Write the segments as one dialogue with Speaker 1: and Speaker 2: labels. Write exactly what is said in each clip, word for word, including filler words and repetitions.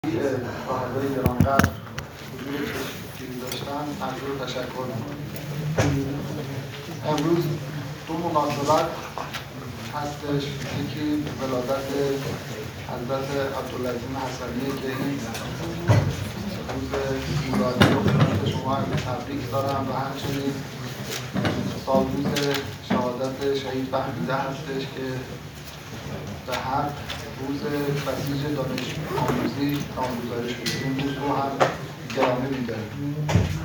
Speaker 1: صاحبای گرانقدر حضور چشمگیری داشتن مجبور تشکر کنم. امروز دو مناسبت هستش، یکی ولادت حضرت عبدالعظیم حسنی که این روز میلادی رو خدمت شما تبریک دارم و همچنین سالروز شهادت شهید فهمیده هستش که به هر روز بسیج دانش آموزی نامگذاری شده. این روز رو هم گرامی می‌داریم.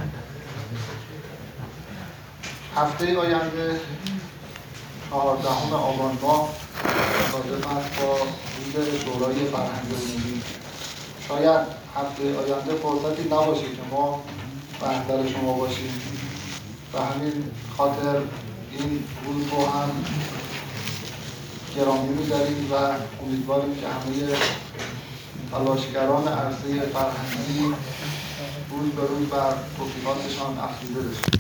Speaker 1: هفته آینده چهاردهم آبان ماه مصادف است با روز شورای فرهنگ عمومی. شاید هفته آینده فرصتی نباشه که ما بندر شما باشیم و همین خاطر این روز رو هم گرامی می‌داریم و امیدواریم که همه تلاشگران عرصه فرهنگی روز به روز بر توفیقاتشان افزوده بشه.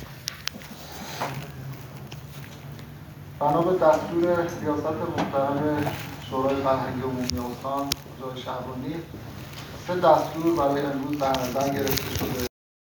Speaker 1: بنا به دستور ریاست محترم شورای فرهنگ عمومی استان جای شهبانی، سه دستور برای امروز در نظر گرفته شده.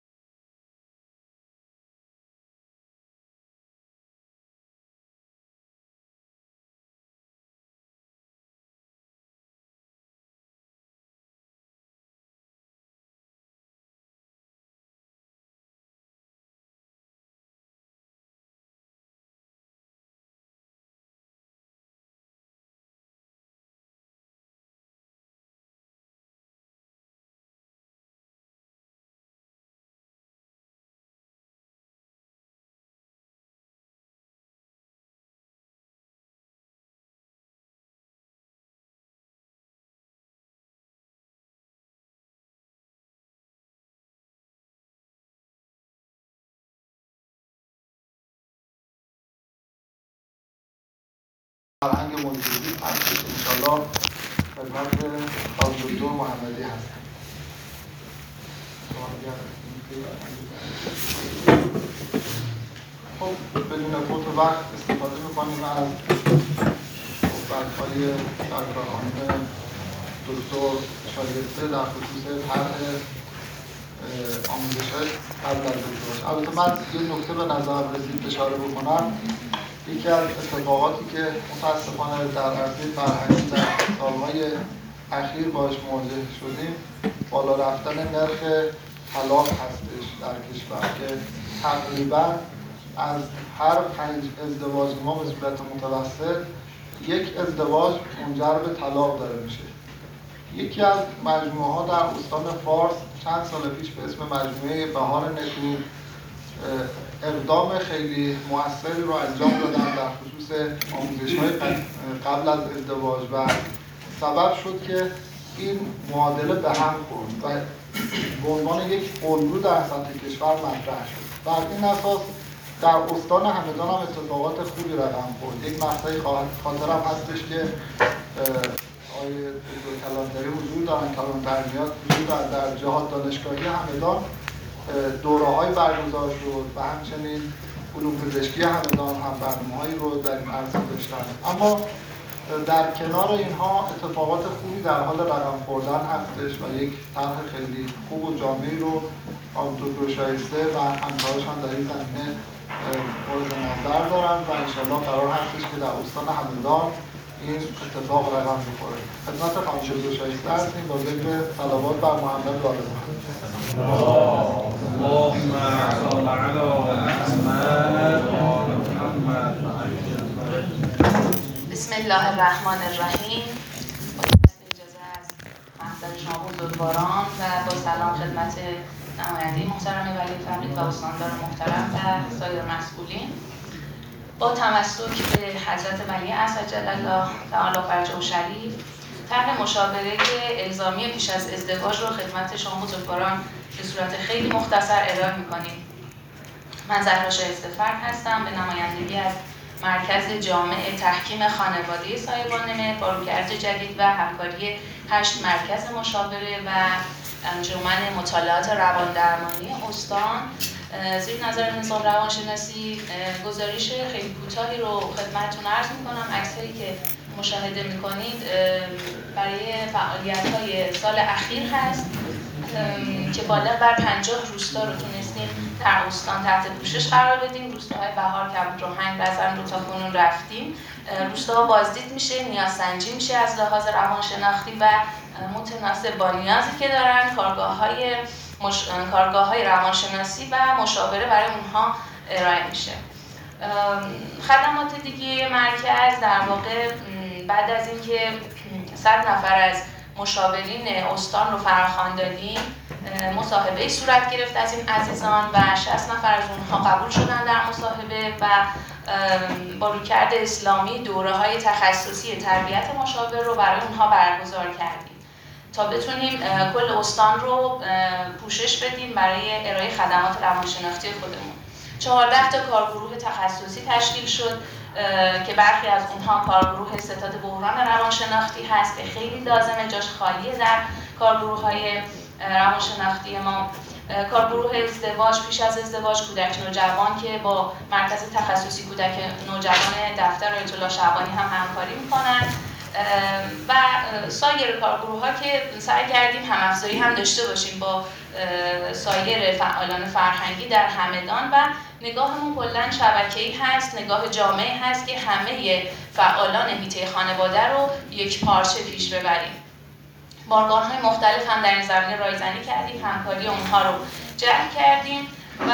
Speaker 1: فرهنگ موجودی هستش انشاءالله خدمت خانم دکتر محمدی هستم. خب بدون فوت وقت استفاده می‌کنیم از صحبت‌های سرکار خانم دکتر شایسته در خصوص طرح آموزش‌های قبل از ازدواج. البته من یه نکته به نظر رسید اشاره بکنم. یکی از اتفاقاتی که متاسفانه در عرصه فرهنگی در سالهای اخیر باهاش مواجه شدیم، بالا رفتن نرخ طلاق هستش در کشور که تقریبا از هر پنج ازدواج ما به صورت متوسط یک ازدواج منجر به طلاق داره میشه. یکی از مجموعه ها در استان فارس چند سال پیش به اسم مجموعه بهار نکو اقدام خیلی موثری رو انجام دادن در خصوص آموزش‌های قبل از ازدواج و سبب شد که این معادله به هم خورد و به عنوان یک الگو در سطح کشور مطرح شد. بر این اساس در استان همدان هم اتفاقات خوبی رقم خورد. یک مقطعی خاطرم هستش که آقای دکتر کلانتری حضور دارن، کلانتریات حضور دارن، در جهاد دانشگاهی همدان دوره‌های برگزار شد و همچنین علوم پزشکی همدان هم برنامه‌هایی رو در این عرصه داشتن. اما در کنار اینها اتفاقات خوبی در حال رقم خوردن هستش و یک طرح خیلی خوب و جامعی رو آقای دکتر شایسته و همکارش هم در این زمینه مورد نظر دارن و انشاءالله قرار هستش که در استان همدان این اتفاق رقم بخوره. خدمت خانم دکتر شایسته هستیم با ذکر صلوات بر محمد و آل
Speaker 2: اللهم صل علی محمد.
Speaker 3: بسم الله الرحمن الرحیم. با اجازه از محضر شما بزرگواران و با سلام خدمت نماینده محترم ولی فقید و استاندار محترم و سایر مسئولین، با تمسک به حضرت ولی عصر جل الله تعالی فرجه و شریف، طرح مشاوره الزامی پیش از ازدواج رو خدمت شما بزرگواران به صورت خیلی مختصر ارائه می‌کنیم. من زهرا شایسته فرد هستم، به نمایندگی از مرکز جامع تحکیم خانواده سایبان باروگرد جدید و همکاری هشت مرکز مشاوره و انجمن مطالعات رواندرمانی استان زیر نظر نظام روانشناسی گزارش خیلی کوتاهی رو خدمتتون عرض می‌کنم. عکسایی که مشاهده میکنید برای فعالیت‌های سال اخیر هست که بالغ بر پنجاه روستا رو تونستیم در استان تحت پوشش قرار بدیم. روستاهای بهار، کبودروهنگ، رزم رو تا کنون رفتیم. روستاها بازدید میشه، نیازسنجی میشه از لحاظ روانشناختی و متناسب با نیازی که دارن کارگاه‌های مش... کارگاه‌های روانشناسی و مشاوره برای اونها ارائه میشه. خدمات دیگه مرکز در واقع بعد از اینکه صد نفر از مشاورین استان رو فراخوان دادیم، مصاحبه صورت گرفت از این عزیزان و شصت نفر از اونها قبول شدن در مصاحبه و با رویکرد اسلامی دوره‌های تخصصی تربیت مشاور رو برای اونها برگزار کردیم تا بتونیم کل استان رو پوشش بدیم برای ارائه خدمات روانشناختی خودمون. چهارده تا کارگروه تخصصی تشکیل شد که برخی از اونها کارگروه ستاد بحران روانشناختی هست که خیلی لازمه، جاش خالیه در کارگروه‌های روانشناختی ما. کارگروه ازدواج، پیش از ازدواج، کودک نوجوان که با مرکز تخصصی کودک نوجوان دفتر آیت الله شعبانی هم همکاری میکنن و سایر کارگروه‌ها که سعی کردیم هم‌افزایی هم داشته باشیم با سایر فعالان فرهنگی در همدان و نگاهمون کلاً شبکه‌ای هست، نگاه جامعی هست که همه فعالان حیطه خانواده رو یک پارچه پیش ببریم. بارگاه‌های مختلف هم در این زمینه رایزنی کردیم، همکاری اونها رو جلب کردیم و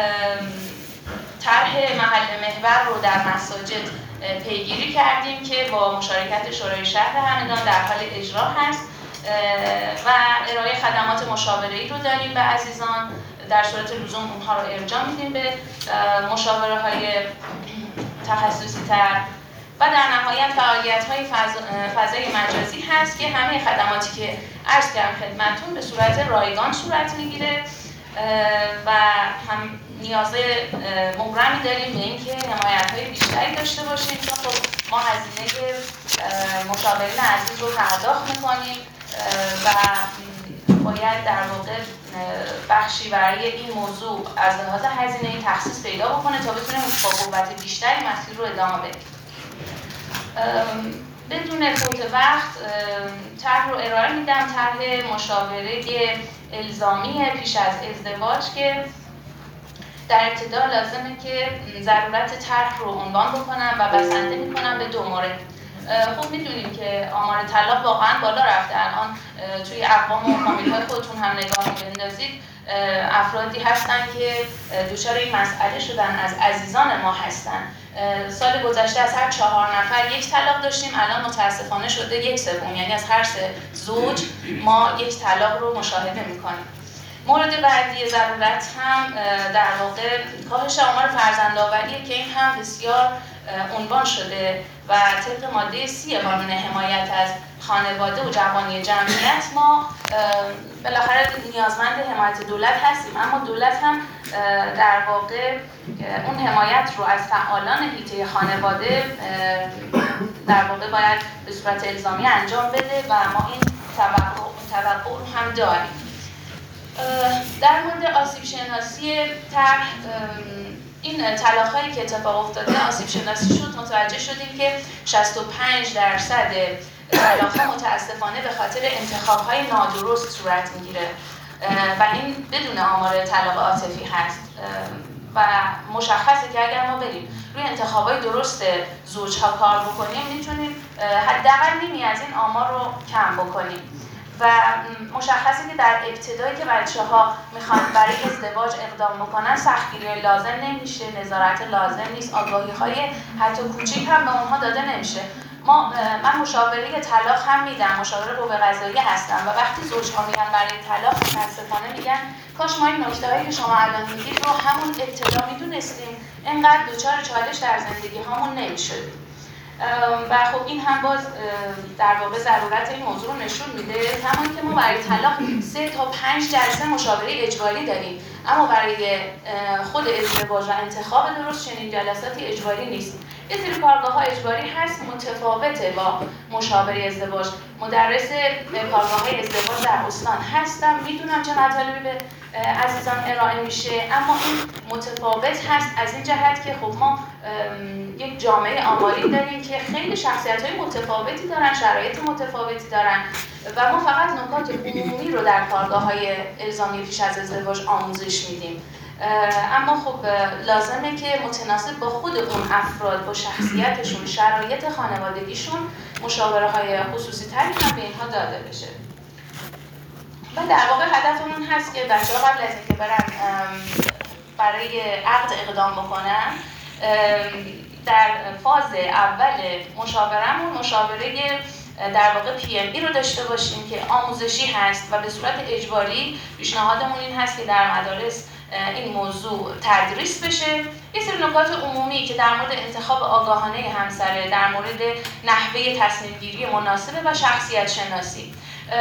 Speaker 3: طرح محل محور رو در مساجد پیگیری کردیم که با مشارکت شورای شهر همدان در حال اجرا هست و ارائه خدمات مشاوره‌ای رو داریم به عزیزان. در صورت لزوم اونها رو ارجاع میدیم به مشاوره‌های تخصصی تر و در نهایت فعالیت‌های فضای مجازی هست که همه خدماتی که عرض کردم خدمتتون به صورت رایگان صورت میگیره و هم نیاز مبرمی داریم به اینکه حمایت‌های بیشتری داشته باشیم چون خب ما هزینه مشاورین عزیز رو پرداخت می‌کنیم و باید در واقع بخشی برای این موضوع از لحاظ هزینه‌ای تخصیص پیدا بکنه تا بتونیم با قوت بیشتری مسیر رو ادامه بدیم. بدون فوت وقت طرح رو ارائه میدم، طرح مشاوره الزامی پیش از ازدواج که در ابتدا لازمه که ضرورت طرح رو عنوان بکنم و بسنده میکنم به دو مورد. خب میدونیم که آمار طلاق واقعا بالا رفته. الان توی اقوام و فامیل‌های خودتون هم نگاه بندازید، افرادی هستن که دچار این مسئله شدن، از عزیزان ما هستن. سال گذشته از هر چهار نفر یک طلاق داشتیم، الان متاسفانه شده یک سوم، یعنی از هر سه زوج ما یک طلاق رو مشاهده میکنیم. مورد بعدی ضرورت هم در واقع کاهش آمار فرزندآوریه که این هم بسیار عنوان شده و طبق ماده سی قانون حمایت از خانواده و جوانی جمعیت ما بالاخره نیازمند حمایت دولت هستیم، اما دولت هم در واقع اون حمایت رو از فعالان حیطه خانواده در واقع باید به صورت الزامی انجام بده و ما این توقع رو هم داریم. در مورد آسیب شناسی طرح، این طلاق‌هایی که اتفاق افتاده آسیب شناسی شد، متوجه شدیم که شصت و پنج درصد طلاق‌ها متاسفانه به خاطر انتخاب‌های نادرست صورت می‌گیره و این بدون آمار طلاق عاطفی هست و مشخصه که اگر ما بریم روی انتخاب‌های درست زوج‌ها کار بکنیم میتونیم حداقل نیمی از این آمار رو کم بکنیم و مشخصه که در ابتدایی که بچه‌ها میخوان برای ازدواج اقدام بکنن سختگیری لازم نمیشه، نظارت لازم نیست، آگاهی‌های حتی کوچیک هم به اونها داده نمیشه. ما من مشاوره طلاق هم میدم، مشاوره قوه قضاییه هستم و وقتی زوج‌ها میگن برای طلاق متأسفانه میگن کاش ما این نکته‌هایی که شما الان میگید رو همون ابتدا میدونستیم، اینقدر دچار چالش در زندگی هامون نمیشدیم. و خب این هم باز در واقع ضرورت این موضوع رو نشون میده. همون که ما برای طلاق سه تا پنج جلسه مشاوره اجباری داریم، اما برای خود ازدواج و انتخاب درست چنین جلساتی اجباری نیست. یه سری کارگاه‌های اجباری هست متفاوته با مشاوره ازدواج. مدرس کارگاه‌های ازدواج در استان هستم، میدونم چه مطالبی به عزیزان ارائه میشه، اما این متفاوت هست از این جهت که خب ما یک جامعه آماری داریم که خیلی شخصیت‌های متفاوتی دارن، شرایط متفاوتی دارن و ما فقط نکات عمومی رو در کارگاه‌های الزامی پیش از ازدواج آموزش میدیم. اما خب لازمه که متناسب با خود اون افراد، با شخصیتشون، شرایط خانوادگیشون مشاوره های خصوصی تری هم به اینها داده بشه. و در واقع هدفمون هست که بچه‌ها قبل از اینکه برن برای عقد اقدام بکنن، در فاز اول مشاورمون مشاوره در واقع پی ام ای رو داشته باشیم که آموزشی هست و به صورت اجباری پیشنهادمون این هست که در مدارس این موضوع تدریس بشه. یه سری نکات عمومی که در مورد انتخاب آگاهانه همسره، در مورد نحوه تصمیم گیری مناسبه و شخصیت شناسی.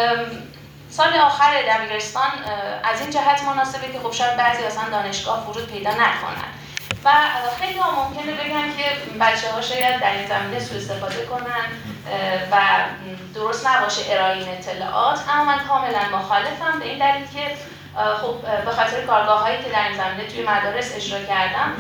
Speaker 3: سال آخر دبیرستان از این جهت مناسبه که خب شاید بعضی اصلا دانشگاه ورود پیدا نکنن و خیلی ها ممکنه بگن که بچه ها شاید در این زمینه سوء استفاده کنن و درست نباشه ارائه این اطلاعات، اما من کاملا مخالفم به این دلیل که خب به خاطر کارگاه‌هایی که در این زمینه توی مدارس اجرا کردم،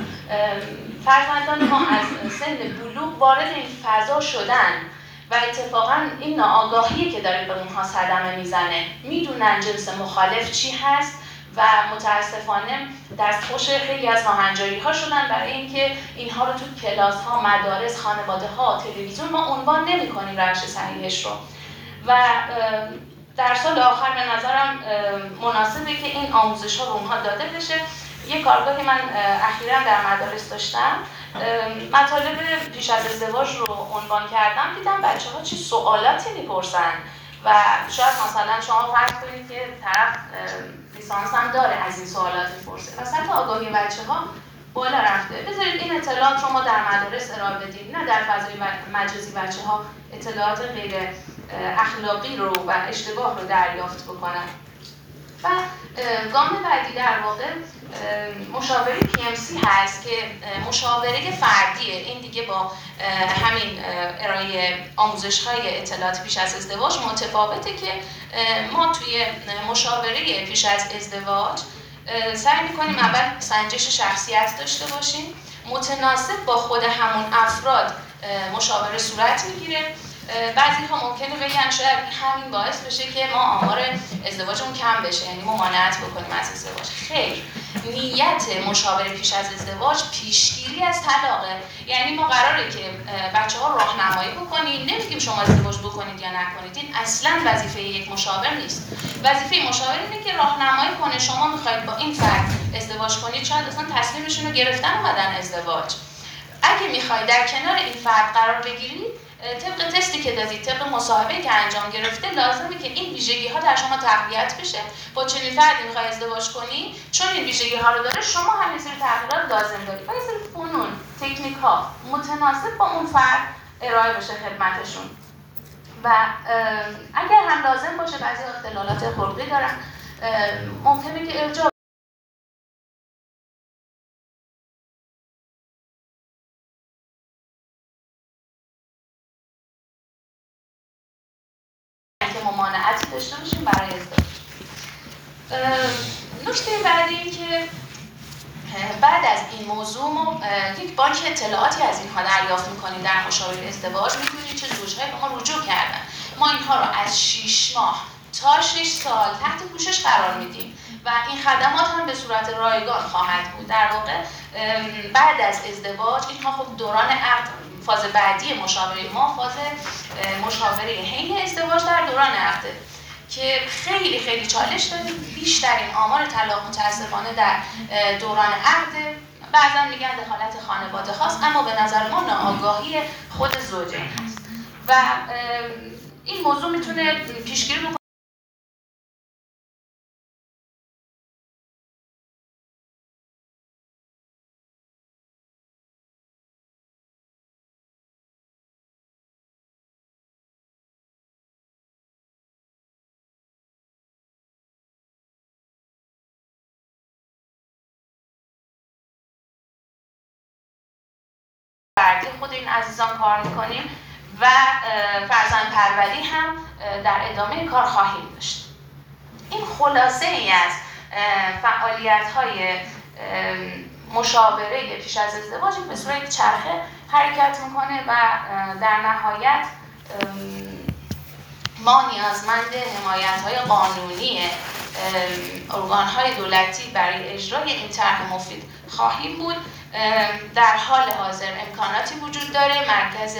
Speaker 3: فرزندان ما از سن بلوغ وارد این فضا شدن و اتفاقا این ناآگاهی که داره به اونها صدمه میزنه، میدونن جنس مخالف چی هست و متاسفانه دستخوش خیلی از ناهنجاری ها شدن برای اینکه اینها رو تو کلاس ها، مدارس، خانواده ها، تلویزیون ما عنوان نمی کنیم روش صحیحش رو. و در سال آخر به نظرم مناسبه که این آموزش ها به اونها داده بشه. یک کارگاهی من اخیراً در مدارس داشتم، مطالب پیش از ازدواج رو عنوان کردم، دیدم بچه ها چه سوالاتی میپرسن و شاید مثلا شما فرض کنید که طرف لیسانس هم داره از این سوالات میپرسه و سطح آگاهی بچه ها بالا رفته. بذارید این اطلاعات رو ما در مدارس ارائه بدیم، نه در فضای مجازی بچه ها اطلاعات غیر اخلاقی رو و اشتباه رو دریافت بکنن. و گام بعدی در واقع مشاوره پی ام سی هست که مشاوره فردیه. این دیگه با همین ارائه آموزش‌های اطلاعات پیش از ازدواج متفاوته که ما توی مشاوره پیش از ازدواج سعی می‌کنیم اول سنجش شخصیت داشته باشیم، متناسب با خود همون افراد مشاوره صورت میگیره. بعضی ها ممکنه بگن شاید همین باعث بشه که ما آمار ازدواجمون کم بشه، یعنی ممانعت بکنیم از ازدواج. خیر، نیت مشاوره پیش از ازدواج پیشگیری از طلاقه. یعنی ما قراره که بچه ها راهنمایی بکنیم، نمیگیم شما ازدواج بکنید یا نکنید، این اصلا وظیفه یک مشاور نیست. وظیفه مشاور اینه که راهنمایی کنه شما میخواید با این فرد ازدواج کنید، شاید اصلا تصمیمشون رو گرفتن اومدن ازدواج. اگه میخواید در کنار این فرد قرار بگیرید، طبق تستی که دادید، طبق مصاحبه‌ای که انجام گرفته، لازمه که این ویژگی ها در شما تقویت بشه. با چنین فردی میخوای ازدواج کنی، چون این ویژگی ها رو داره، شما هم یه سری تغییرات لازم دارید و یه سری فنون، تکنیک ها متناسب با اون فرد ارائه بشه خدمتشون. و اگر هم لازم باشه، بعضی اختلالات خلقی دارن، ممکنه که ارجاع که ممانعتی داشته باشیم برای ازدواج. نکته بعدی این که بعد از این موضوع ما یک بانک اطلاعاتی از اینها دریافت می‌کنیم در مشاوره ازدواج. می‌دونید چه زوج‌هایی به ما رجوع کردن. ما اینها رو از شش ماه تا شش سال تحت پوشش قرار میدیم و این خدمات هم به صورت رایگان خواهد بود. در واقع بعد از ازدواج اینها خب دوران عقد، فاز بعدی مشاوره ما فاز مشاوره حین ازدواج در دوران عقده که خیلی خیلی چالش داریم. بیشترین آمار طلاق متاسفانه در دوران عقده. بعضا میگن دخالت خانواده هاست، اما به نظر ما ناآگاهی خود زوجین هست و این موضوع میتونه پیشگیری بکنه فردی خود این عزیزان کار میکنیم و فرزند پروری هم در ادامه کار خواهیم داشت. این خلاصه ای از فعالیت های مشاوره پیش از ازدواج به صورت چرخه حرکت میکنه و در نهایت ما نیازمند حمایت های قانونی ارگان های دولتی برای اجرای این طرح مفید خواهیم بود. در حال حاضر امکاناتی وجود داره. مرکز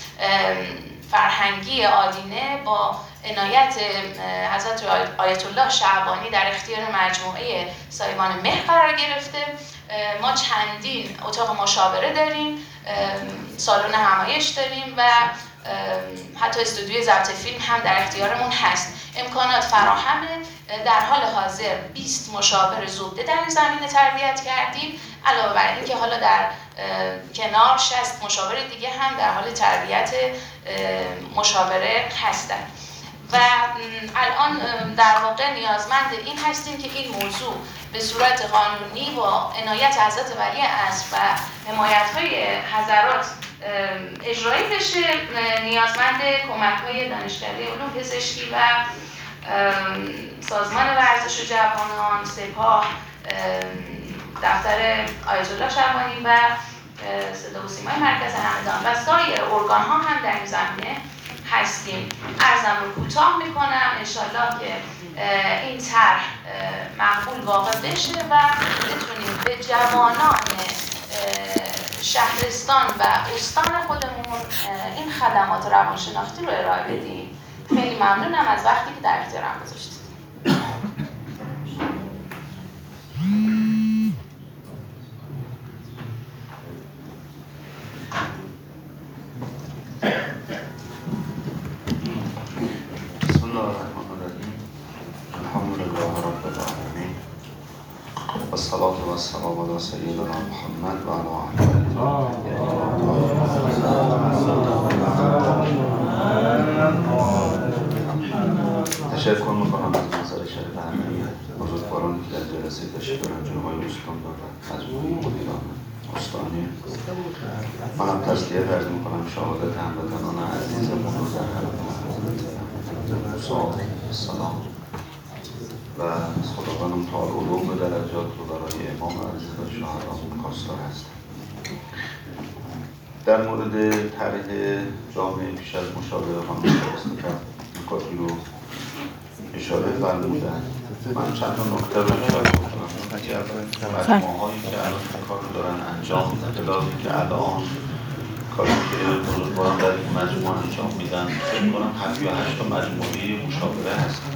Speaker 3: فرهنگی آدینه با عنایت حضرت آیت الله شعبانی در اختیار مجموعه سایبان مهر قرار گرفته. ما چندین اتاق مشاوره داریم، سالن همایش داریم و حتی استودیوی ضبط فیلم هم در اختیارمون هست. امکانات فراهمه. در حال حاضر بیست مشاور زوده در این زمینه تربیت کردیم. علاوه بر این که حالا در کنار شصت مشاور دیگه هم در حال تربیت مشاوره هستند و الان در واقع نیازمند این هستیم که این موضوع به صورت قانونی با عنایت حضرت ولی عصر و حمایت‌های حضرات اجرایی بشه. نیازمند کمک‌های دانشکده علوم پزشکی و سازمان ورزش جوانان، سپاه، دفتر آیت الله شعبانی و صدا و سیمای مرکز همدان و سایر ارگان‌ها هم در این زمینه هستیم. عرضم رو کوتاه میکنم. انشالله که این طرح مقبول واقع بشه و بتونیم به جوانان شهرستان و استان خودمون این خدمات روانشناختی رو ارائه بدیم. خیلی ممنونم از وقتی که در اختیارم گذاشتید.
Speaker 4: بسم الله الرحمن الرحیم. الحمد لله رب العالمین و الصلاة و السلام علی سیدنا محمد و علی آله. تشکر میکنم از منظر شریف همه بزرگوارانی که در جلسه تشکر دارن، جناب آقای استان و مجموعه مدیران استانی. منم تسلیت عرض میکنم شهادت هموطنان عزیزمون رو در حضرت موسی السلام و از خداوندم تعالی علوم درجات رو برای امام عزیز و شهدامون کاستار هستم. در مورد طرح جامعه پیش از مشاوره خانم استاد نکاتی رو اشاره فرمودن. من چند تا نکته رو اشاره کنم. مجموعه‌هایی که الان کار رو دارن انجام میدن، بلازی که الان کاری که بزرگواران در این مجموعه انجام میدن، فکر کنم هفت یا هشت تا مجموعه مشاوره هستن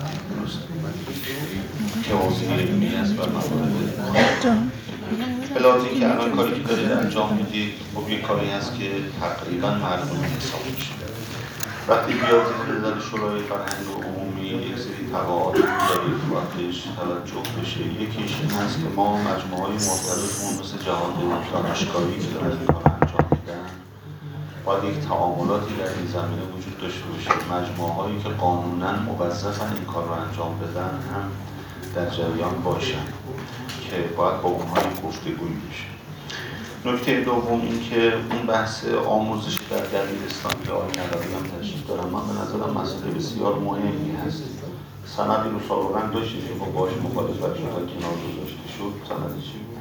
Speaker 4: که حوزه علمی هست و موارد بلازی که الان کاری که دارید انجام میدید خب یک کاری هست که تقریبا مردم حساب میشه. وقتی بیاد در شورای فرهنگ و عمومی یک سری تبعات دارید وقتش توجه بشه. یکیش این هست که ما مجموعه‌های مختلفمون مثل جهاد دانشگاهی که دارن این کار انجام میدن باید یک تعاملاتی در این زمینه وجود داشته باشه. مجموعه‌هایی که قانونا موظفن این کار رو انجام بدن هم در جریان باشن که باید با اونها گفتگویی بشه. نکته دوم این که اون بحث آموزش در دبیرستان که آقای ندوی هم تشریف دارن، من به نظرم مسئله بسیار مهمی هست. سندی رو سابقا داشتیم که با باش مخالفت شد تا کنار گذاشته شد. سند چی بود؟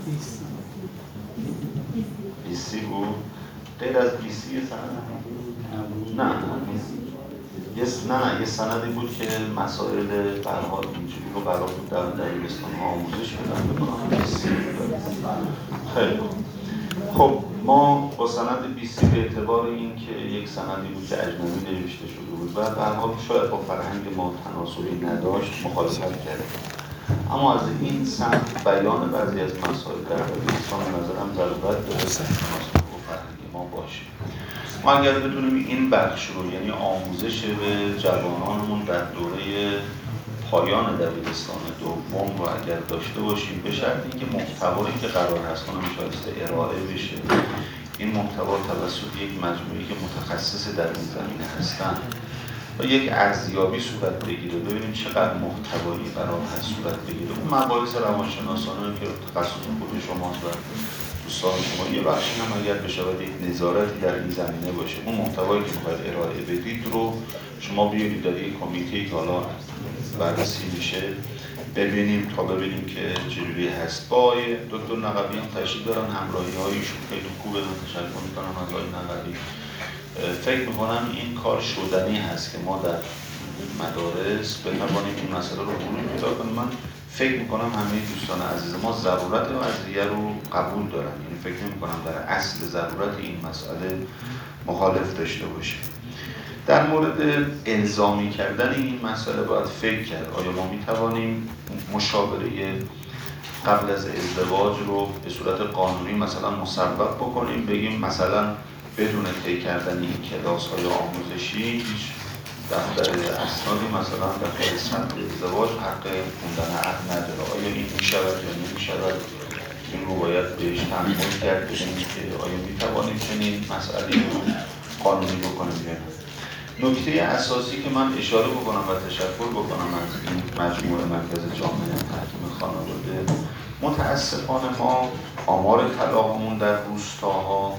Speaker 4: بیسی بود؟ غیر از بیسی سند؟ نه یه نه نه یه سندی بود که مسائل برحال اینجوری رو برای بود در دبیرستان ها آموزش بدن بکنم. بیسی بود. خیلی خب ما با سند بیسی به اعتبار این که یک سندی بود که اجنبی نوشته شده بود و به هر حال شاید با فرهنگ ما تناسبی نداشت مخالفت کرد. اما از این سمت بیان بعضی از مسائل در دبیرستان به نظرم ضرورت داره تناسب با فرهنگ ما باشه. ما اگر بتونیم این بخش رو یعنی آموزش به جوانانمون در دوره پایان دبیرستان دوم رو اگر داشته باشیم به شرط اینکه محتوایی که قرار هست کنم شایسته ارائه بشه، این محتوا توسط یک مجموعه‌ای که متخصص در این زمینه هستن و یک ارزیابی صورت بگیره، ببینیم چقدر محتوایی قرار هست صورت بگیره. اون مباحث روانشناسانه که تخصص خود شماست و دوستان شما یه بخشی هم اگر بشود یک نظارتی در این زمینه باشه، اون محتوایی که میخواید ارائه بدید رو شما بیارید در یک کمیته که حالا بررسی میشه ببینیم تا ببینیم که چجوری هست. با آقای دکتر نقبی هم تشریف دارن، همراهی هایشون خیلی خوبه، من تشکر میکنم از آقای نقبی. فکر میکنم این کار شدنی هست که ما در مدارس بتوانیم این مسئله رو حلول پیدا کنیم. من فکر میکنم همه دوستان عزیز ما ضرورت قضیه رو قبول دارن، یعنی فکر نمیکنم در اصل ضرورت این مسئله مخالف داشته باشه. در مورد الزامی کردن این مسئله باید فکر کرد. آیا ما میتوانیم مشاوره قبل از ازدواج رو به صورت قانونی مثلا مسبب بکنیم، بگیم مثلا بدون طی کردن این کلاس های آموزشی هیچ دفتر اسنادی مثلا دفتر ثبت ازدواج حق خوندن عقد نداره. آیا این میشود یا نمیشود؟ این رو باید بهش تحمل کرد، ببینیم که آیا میتوانیم چنین مسئله رو قانونی بکنیم یا نه. نکته اساسی که من اشاره بکنم و تشکر بکنم از این مجموعه مرکز جامعه تحکیم خانواده، متاسفانه ما آمار طلاقمون در روستاها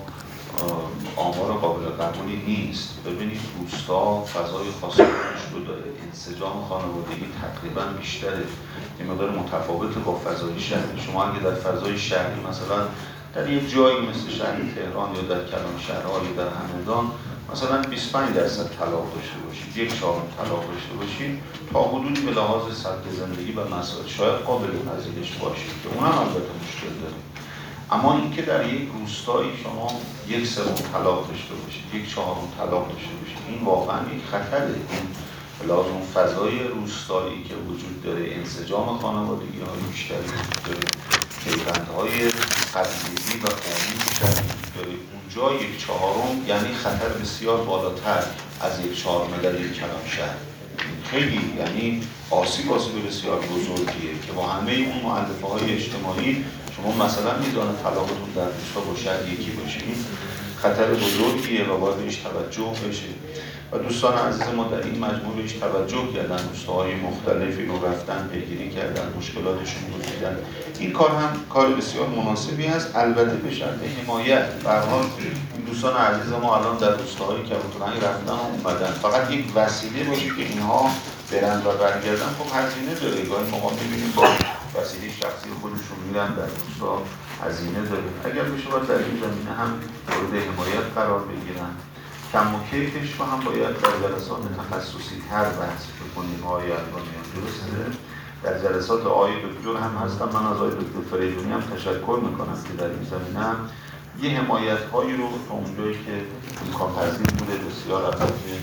Speaker 4: آمار قابل قبولی نیست. ببینید روستا فضای خاص خودش رو داره، انسجام خانوادگی تقریبا بیشتره، این مقدار متفاوت با فضای شهری. شما اگه در فضای شهری مثلا در یک جایی مثل شهر تهران یا در کلانشهرها یا در همدان مثلا بیست و پنج درصد طلاق داشته باشید، یک چهارم طلاق داشته باشید، تا حدودی به لحاظ سبک زندگی و مسائل شاید قابل پذیرش باشه که اونم البته مشکل داره. اما اینکه در یک روستایی شما یک سوم طلاق داشته باشید، یک چهارم طلاق داشته باشید، این واقعا یک خطره. این به لحاظ اون فضای روستایی که وجود داره، انسجام خانوادگی های بیشتری وجود داره، پیوندهای قبیلگی و قومی بیشتری وجود داره، اونجا یک چهارم یعنی خطر بسیار بالاتر از یک چهارم در یک کلانشهر. خیلی یعنی آسیب آسیب بسیار بزرگیه که با همه اون مؤلفه های اجتماعی شما مثلا میزان طلاقتون در روستا با شهر یکی باشه، این خطر بزرگیه و باید بهش توجه بشه. و دوستان عزیز ما در این مجموعه بهش توجه کردن، روستاهای مختلفی رو رفتن پیگیری کردن، مشکلاتشون رو دیدن. این کار هم کار بسیار مناسبی هست، البته به شرط حمایت. به هر حال این دوستان عزیز ما الان در روستاهای کبوترنگ رفتن و اومدن، فقط یک وسیله باشه که اینها برن و برگردن. خب هزینه داره، گاهی موقع می‌بینیم با وسیله شخصی خودشون میرن در روستا، هزینه داره. اگر بشه باید در این زمینه هم مورد حمایت قرار بگیرن. کم و کیفش رو هم باید در جلسات تخصصی تر بحث بکنیم. آقای البانیان درسته؟ در جلسات آقای دکتر هم هستم، من از آقای دکتر فریدونی هم تشکر میکنم که در این زمینه هم یه حمایت هایی رو تا اونجایی که امکان پذیر بوده بسیار البته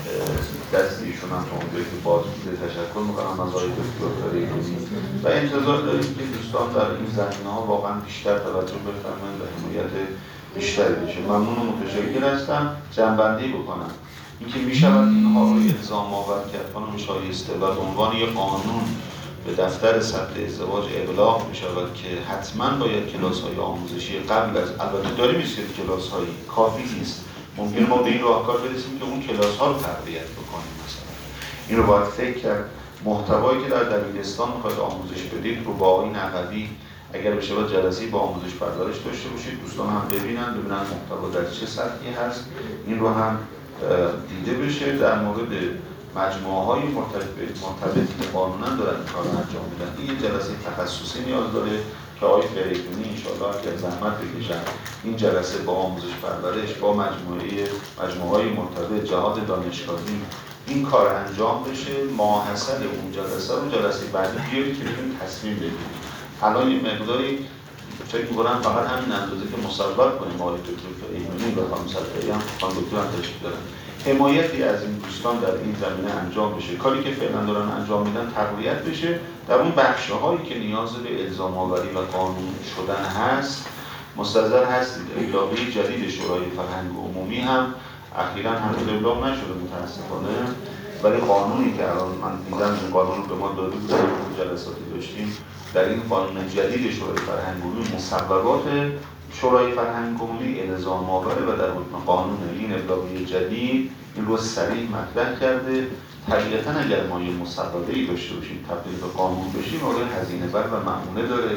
Speaker 4: دستیشون هم تا اونجایی که باز بوده تشکر میکنم از آقای دکتر فریدونی و انتظار داریم که دوستان در این زمینه ها واقعا بیشتر توجه بفرمایند و حمایت بیشتر بشه. ممنون و متشکر هستم. جنبندی بکنم اینکه میشود اینها رو الزام آور کرد، خانم شایسته، و به عنوان یک قانون به دفتر ثبت ازدواج ابلاغ میشود که حتما باید کلاس های آموزشی قبل از، البته داریم است که کلاس های کافی نیست، ممکن ما به این راهکار برسیم که اون کلاس ها رو تقویت بکنیم. مثلا این رو باید فکر کرد. محتوایی که در دبیرستان میخواید آموزش بدید رو با آقای نقبی اگر بشه باید جلسه‌ای با آموزش پرورش داشته باشید، دوستان هم ببینن ببینن محتوا در چه سطحی هست، این رو هم دیده بشه. در مورد مجموعه های مرتبط که قانونا دارن کار انجام میدن، این جلسه تخصصی نیاز داره که آقای فریدونی انشاءالله اگر زحمت بکشن این جلسه با آموزش پرورش با مجموعه مجموعه های مرتبط جهاد دانشگاهی این کار انجام بشه. ماحصل اون جلسه رو جلسه بعدی بیارید که بتونید تصمیم بگیرید. الان یه مقداری فکر می‌کنم فقط همین اندازه که مسبب کنیم آقای دکتر فریدونی و خانم صدرایی هم خانم دکتر هم تشریف دارن، حمایتی از این دوستان در این زمینه انجام بشه، کاری که فعلا دارن انجام میدن تقویت بشه. در اون بخش‌هایی که نیاز به الزام آوری و قانون شدن هست مستحضر هستید. ابلاغیه جدید شورای فرهنگ عمومی هم اخیراً هنوز ابلاغ نشده متأسفانه، ولی قانونی که الان من دیدم این قانون رو به ما داده بود در جلساتی داشتیم، در این قانون جدید شورای فرهنگ عمومی مصوبات شورای فرهنگ عمومی الزام آوره و در قانون این ابلاغیه جدید این رو صریح مطرح کرده. طبیعتاً اگر ما یه مصوبه‌ای داشته باشیم تبدیل به قانون بشیم، واقعا هزینه بر و معموله داره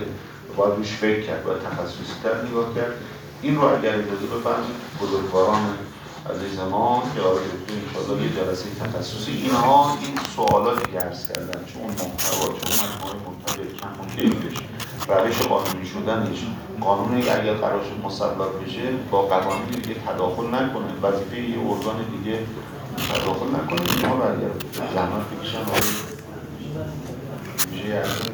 Speaker 4: باید روش فکر کرد، باید تخصصی تر نگاه کرد. این رو اگر اجازه بفرمایید بزرگواران عزیز ما که آقای دکتر انشاءالله یه جلسه تخصصی اینها این سوالاتی که عرض کردن، چون محتوا، چون مجموعه مرتبط، چون کیفش، روش قانونی شدنش، قانونی اگر قرار شد مصوب بشه با قوانین دیگه تداخل نکنه، وظیفه یه ارگان دیگه تداخل نکنه، اینها رو اگر زحمت بکشن میشه ارزم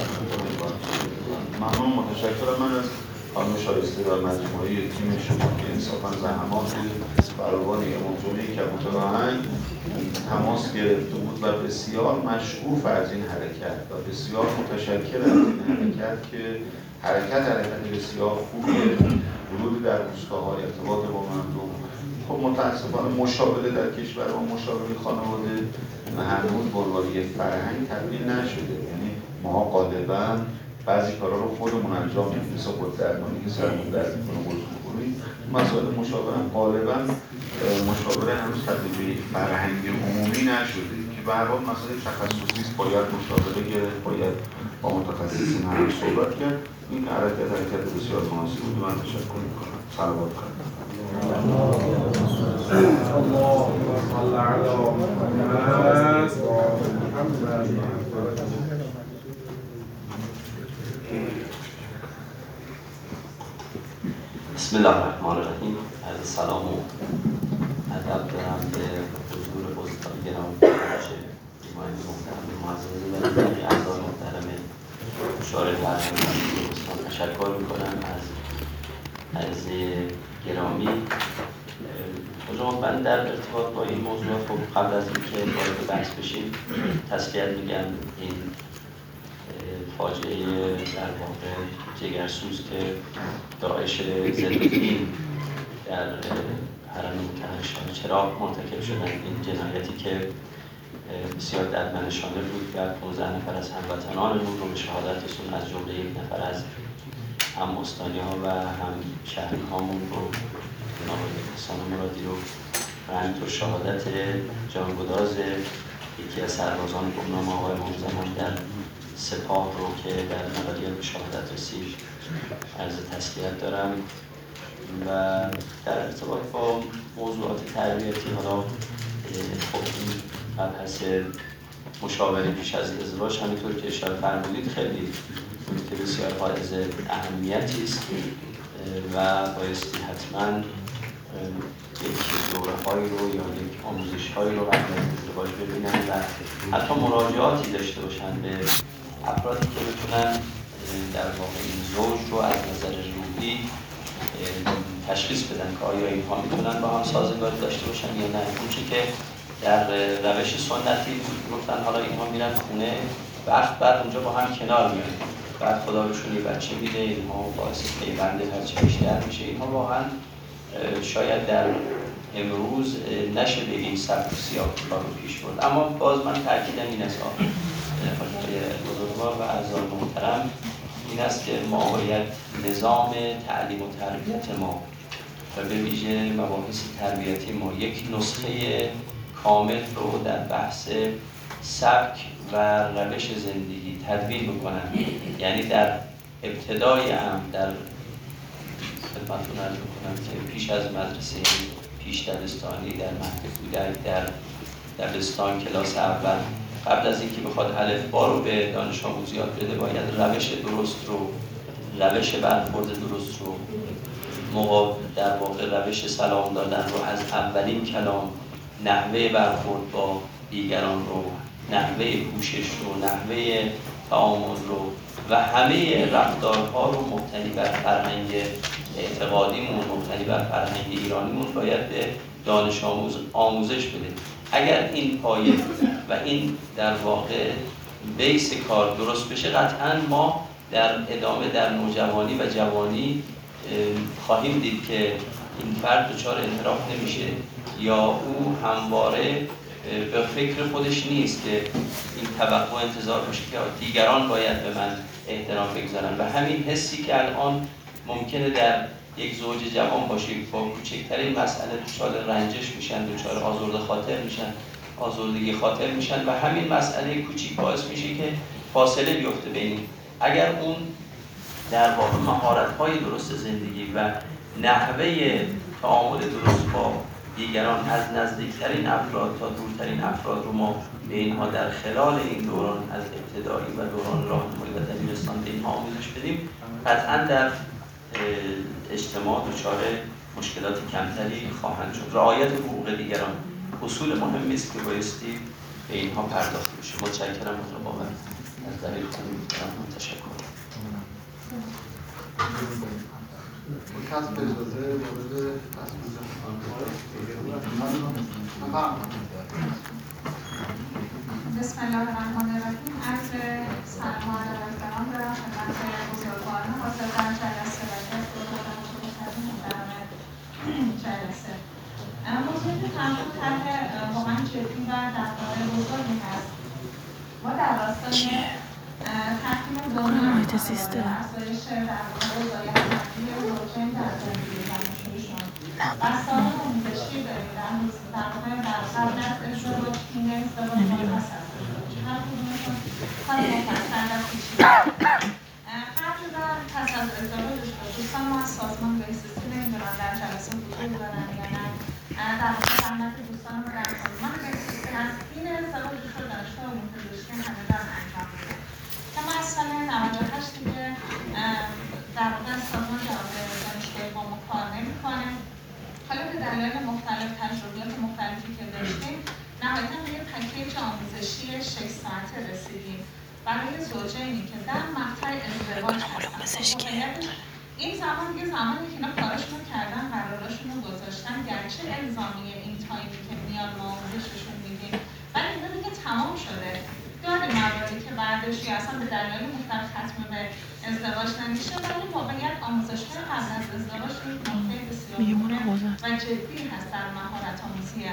Speaker 4: ممنون، متشکرم من از خانم شایسته و مجموعه تیم شما که انصافا زحمات فراوان یه موضوعی که متوهنگ تماس گرفته بود و بسیار مشکوف از این حرکت و بسیار متشکر از این حرکت که حرکت حرکت بسیار خوبیه، ورود در روستاهای، ارتباط با مردم. خب متاسفانه مشاوره در کشور و مشاوره خانواده هنوز به عنوان یک فرهنگ تبدیل نشده. یعنی ما غالبا بعضی کارا رو خودمون انجام میدیم، مثل خود درمانی که سرمون درد میکنه گوش می‌خوری. مسائل مشاوره هم غالبا مشاوره هنوز تبدیل به یک فرهنگ عمومی نشده که به هر حال مسائل تخصصی است، باید مشاوره گرفت، باید با متخصصین هم صحبت کرد. این حرکت حرکت بسیار مناسبی بود. من تشکر میکنم. صلوات کنم.
Speaker 5: بسم الله الرحمن الرحیم. عرض سلام و ادب دارم به حضور بزرگوار گرامی بخش ایمان محترم معزز و دیگر اعضای محترم مشاور فرهنگی دوستان تشکر میکنم از عرضه گرامی. حضور من در ارتباط با این موضوع خب قبل از اینکه وارد بحث بشیم تسلیت میگم این فاجعه در واقع جگرسوز که داعش ضدالدین در حرم مطهر شاه چراغ مرتکب شدن، این جنایتی که بسیار دردمنشانه بود و پانزده نفر از هموطنانمون رو به شهادت رسون، از جمله یک نفر از هم استانی‌ها و هم شهری‌هامون رو جناب احسان مرادی رو و همینطور شهادت جانگداز یکی از سربازان گمنام آقای موزمان در سپاه رو که در نقلیات به شهادت رسید عرض تسلیت دارم. و در ارتباط با موضوعات تربیتی، حالا خب این مبحث مشاوره پیش از ازدواج همینطور که اشاره فرمودید خیلی که بسیار حائز اهمیتی است و بایستی حتما یک دوره‌هایی رو یا یک آموزش‌هایی رو قبل از ازدواج ببینن و حتی مراجعاتی داشته باشن به افرادی که بتونن در واقع این زوج رو از نظر روحی تشخیص بدن که آیا اینها میتونن با هم سازگاری داشته باشن یا نه. اون چی که در روش سنتی گفتن حالا اینها میرن خونه وقت بعد اونجا با هم کنار میان، بعد خدا بهشون یه بچه میده، اینها باعث پیوند هرچی بیشتر میشه. اینها واقعا شاید در امروز نشه به این سبک سیاه کار رو پیش برد. اما باز من تاکیدم این است آقای بزرگوار و اعضای محترم این است که ما باید نظام تعلیم و تربیت ما و به ویژه مباحث تربیتی ما یک نسخه کامل رو در بحث سبک و روش زندگی تدوین بکنن. یعنی در ابتدای امر در خدمتتون عرض می‌کنم که پیش از مدرسه، پیش دبستانی، در مهد کودک، در دبستان کلاس اول، قبل از اینکه بخواد الفبا رو به دانش آموز یاد بده باید روش درست رو، روش برخورد درست رو، مقابل در واقع روش سلام دادن رو از اولین کلام، نحوه برخورد با دیگران رو، نحوه پوشش رو، نحوه تعامل رو و همه رفتارها رو مبتنی بر فرهنگ اعتقادیمون، مبتنی بر فرهنگ ایرانیمون باید به دانش آموز آموزش بده. اگر این پایه و این در واقع بیس کار درست بشه قطعاً ما در ادامه در نوجوانی و جوانی خواهیم دید که این فرد دچار انحراف نمیشه یا او همواره به فکر خودش نیست که این توقع انتظار باشه که دیگران باید به من احترام بگذارن و همین حسی که الان ممکنه در یک زوج جوان باشه با کوچکترین مسئله دچار رنجش میشن، دچار آزرده خاطر میشن، آزردگی خاطر میشن و همین مسئله کوچیک باعث میشه که فاصله بیفته بین. اگر اون در واقع مهارت‌های درست زندگی و نحوه تعامل درست با دیگران از نزدیکترین افراد تا دورترین افراد رو ما به اینها در خلال این دوران از ابتدایی و دوران راهنمایی و دبیرستان به اینها آموزش بدیم، قطعا در اجتماع دچار مشکلات کمتری خواهند شد. رعایت حقوق دیگران اصول مهمی است که بایستی به اینها پرداخته بشه. متشکرم مطلب آقای از دلیل خانم تشکر.
Speaker 1: کسب اجازه مورد تصویب
Speaker 6: بسم الله الرحمن الرحیم. عرض سلام و ادب دارم دارم خدمت بزرگواران حاضر در جلسه و جلسه. موضوعی که تمام طرح واقعا جدی و در واقع بزرگی هست. ما در راستای تحکیم دنیا افزایش در واقع اوضاع اقتصادی زوجین در زندگی زناشوییشون بستار آموزشی داریم در واقع در قبل از ازدواج، حین ازدواج و پس از ازدواج هر کدومشون کار مفصل و پیچیده قبل و پس از ازدواجش رو دوستان ما از سازمان بهزیستی نمیدونم در جلسه حضور دارن یا نه. در واقع زحمت دوستان ما در سازمان بهزیستی از حین ازدواجش رو دانشگاه علوم پزشکی همدان انجام میده که ما از سال نود و هشت دیگه در واقع سازمان جواب دانشگاه با ما کار نمی‌کنه. حالا به دلایل مختلف تجربیات مختلفی که داشتیم نهایتاً به یک پکیج آموزشی شش ساعته رسیدیم برای زوجینی که در مقطع ازدواج هستن. این زمان یه زمانی که اینا کارشون رو کردن، قراراشون رو گذاشتن، گرچه الزامیه این تایمی که میان ما آموزششون میدیم ولی اینا دیگه تمام شده. داریم مواردی که برداشتی اصلا به دلایل مختلف ختم به ازدواج نمیشه ولی واقعیت آموزش‌های قبل از ازدواج یک نکته بسیار مهم و جدی هست در مهارت آموزی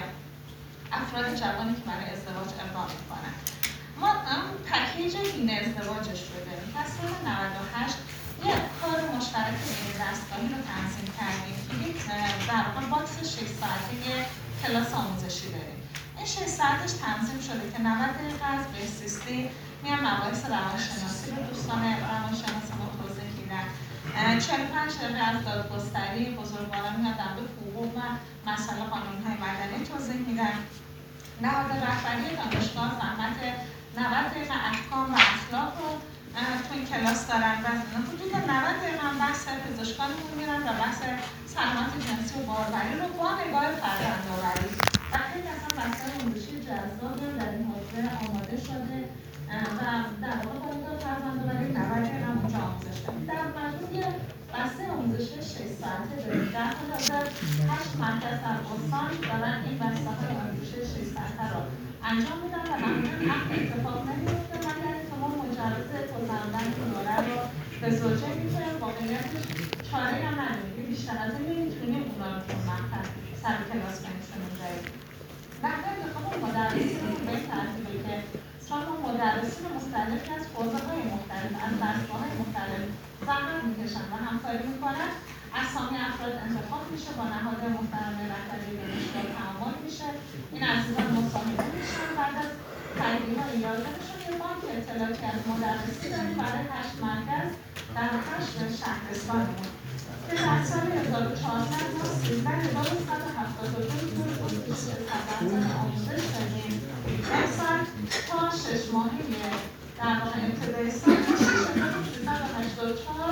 Speaker 6: افراد جوانی که برای ازدواج اقدام میکنن. ما هم پکیج این ازدواجش رو داریم. از سال نود و هشت یک کار مشترک بین دستگاهی رو تنظیم کردیم که یک در واقع باکس شش ساعته کلاس آموزشی داریم. این شش ساعتش تنظیم شده که نود دقیقه از بهزیستی میان مباحث روانشناسی رو دوستان روانشناسی ما توضیح میدن. چهل و پنج دقیقه از دادگستری بزرگواران میاد در مورد حقوق و مسائل قانون‌های مدنی توضیح میدن. نهاد رهبری دانشگاه زحمت نود دقیقه احکام و اخلاق رو تو این کلاس دارن و حدود نود دقیقه هم بحث پزشکانمون میرن و بحث سلامت جنسی و باروری رو با نگاه فرزندآوری و خیلی اصلا بحث‌های آموزشی جذاب در این حوزه آماده شده و در واقع با نگاه فرزندآوری نود دقیقه هم اونجا آموزش داریم. در مجموع یه بسته آموزشی شش ساعته داریم. در حال حاضر هشت مرکز در استان دارن این بسته‌های آموزشی شش ساعته رو انجام میدن و معمولاً عقد اتفاق نمیفته مگر اینکه ما مجوز گذراندن این دوره رو به زوجه می‌کنیم. واقعیتش چاره‌ای هم نداریم. بیشتر از این نمی‌تونیم اونا رو تو مقطع سر کلاس بنویسیم جایی. در واقع انتخاب مدرسین رو به این ترتیبه که چون ما مدرسین مختلفی از حوزه‌های مختلف از دستگاه‌های مختلف زحمت می‌کشن و همکاری می‌کنن، اسامی افراد انتخاب میشه، با نهاد محترم رهبری دانشگاه تعامل میشه، این عزیزان مصاحبه میشن. بعد از تاییدیه‌های یازدهشون یه بانک اطلاعاتی از مدرسی داریم برای هشت مرکز در هشت شهرستانمون که در سال هزار و چهارصد ما سیزده هزار و صد و هفتاد و دو طور پرسش تبدیل آموزش دادیم. امسال تا شش ماهه در واقع ابتدای سال شش هزار و سیصد و هشتاد و چهار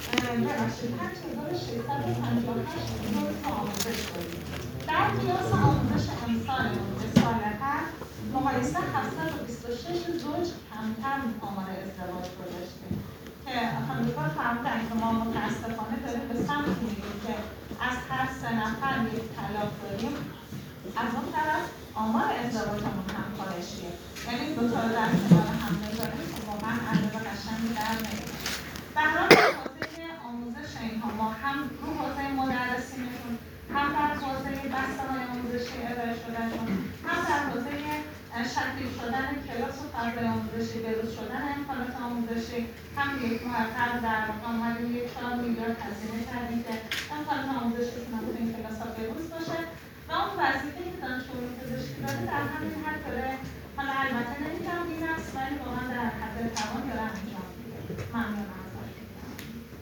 Speaker 6: ببخشید پنج هزار و ششصد و پنجاه و هشت طور آموزش دادیم. در قیاس آموزش امسالمون به سال قبل مقایسه هفتصد و بیست و شش زوج کمتر آمار ازدواج گذاشتیم که همدیگر فهمیدن که ما متاسفانه داریم به سمت میریم که از هر سه نفر یک طلاق داریم. از اون طرف آمار ازدواجمون هم کاهشیه، یعنی دو تا رو در کنار هم نذاریم که واقعا عدد قشنگی در نمیاد. در حوزه آموزش اینها ما هم رو حوزه مدرسینشون، هم در حوزه بسته‌های آموزشی ارائه شدنشون، هم در حوزه شکل شدن کلاس و فضای آموزشی، بروز شدن امکانات آموزشی، هم یک ماه قبل در واقع اومدیم یک چهار میلیارد هزینه کردیم که امکانات آموزشی کنم این کلاس ها بروز باشه و اون وظیفه‌ای که دانشگاه علوم پزشکی داره در همین حد داره. حالا البته نمیگم بی‌نقص ولی واقعا در حد توان داره انجام میده. ممنونم ازتون.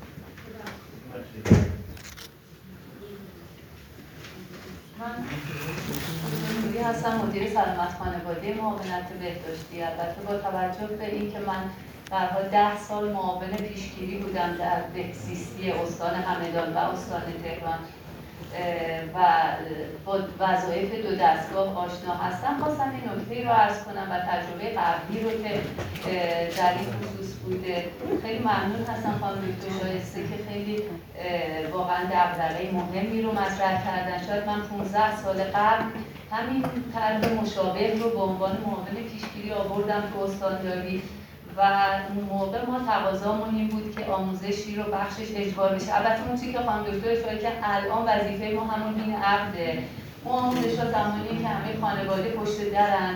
Speaker 3: من دوری هستم، مدیر سلامت خانواده معاونت بهداشتی. البته با توجه به اینکه من در حال ده سال معاون پیشگیری بودم در بهزیستی استان همدان و استان تهران و با وظایف دو دستگاه آشنا هستم، خواستم این نکته رو عرض کنم و تجربه قبلی رو که در این خصوص بوده. خیلی ممنون هستم خانم دکتر شایسته که خیلی واقعا دغدغه مهمی رو مطرح کردن. شاید من پانزده سال قبل همین طرح مشابه رو به عنوان معاون پیشگیری آوردم تو استانداری و اون موقع ما تقاضامون این بود که آموزشی رو بخشش اجبار بشه. البته اون چیزی که خانم دکتر اشاره که الان وظیفه ما همون این عقده. ما آموزش‌ها زمانی که همه خانواده پشت درن،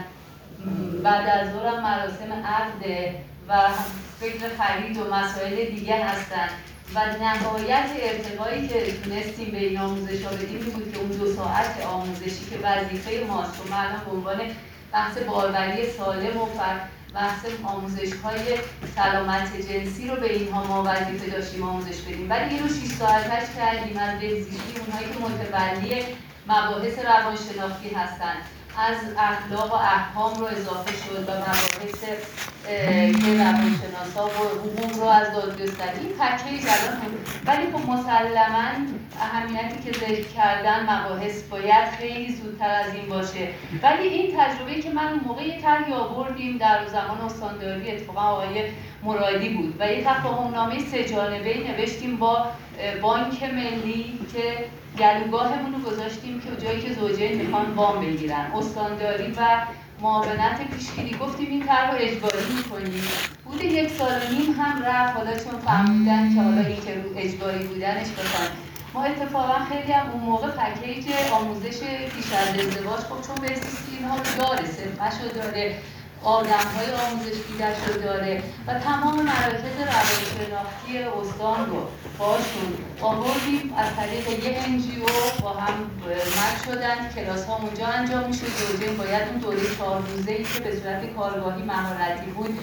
Speaker 3: بعد از ظهر مراسم عقده و فکر خرید و مسائل دیگه هستن و نهایت ارتقایی که تونستیم به این آموزش‌ها بدیم این بود که اون دو ساعت آموزشی که وظیفه ماست رو الان به عنوان بحث باروری سالم و فرد بحث آموزش‌های سلامت جنسی رو به اینها ما وظیفه داشتیم آموزش بدیم، ولی این رو شش ساعتش کردیم. از بهزیستی اونهایی که متولی مباحث روانشناختی هستن، از اخلاق و احکام رو اضافه شد و مباحث که روانشناسا و حقوق رو از دادگستری این پکیج الان بود. ولی خب مسلماً اهمیتی که ذکر کردن مباحث باید خیلی زودتر از این باشه. ولی این تجربه که من اون موقع یه طرحی آوردیم در زمان استانداری، اتفاقا آقای مرادی بود و یه تفاهم‌نامه سه جانبه‌ای نوشتیم با بانک ملی که گلوگاهمون رو گذاشتیم که جایی که زوجین میخوان وام بگیرن. استانداری و معاونت پیشگیری گفتیم این طرح رو اجباری میکنیم. بوده یک سال و نیم هم رفت، حالا چون فهمیدن که حالا این که رو اجباری بودنش بخوان. ما اتفاقا خیلی هم اون موقع پکیج آموزش پیش از ازدواج خب چون بهزیستی اینها رو داره، صرفش رو داره، آدم‌های آموزش دیدش رو داره و تمام مراکز روانشناختی استان رو باشون آوردیم از طریق یه ان جی او با هم مد شدن. کلاس ها اونجا انجام میشد. زوجین باید اون دوره چهار روزه‌ای که به صورت کارگاهی مهارتی بود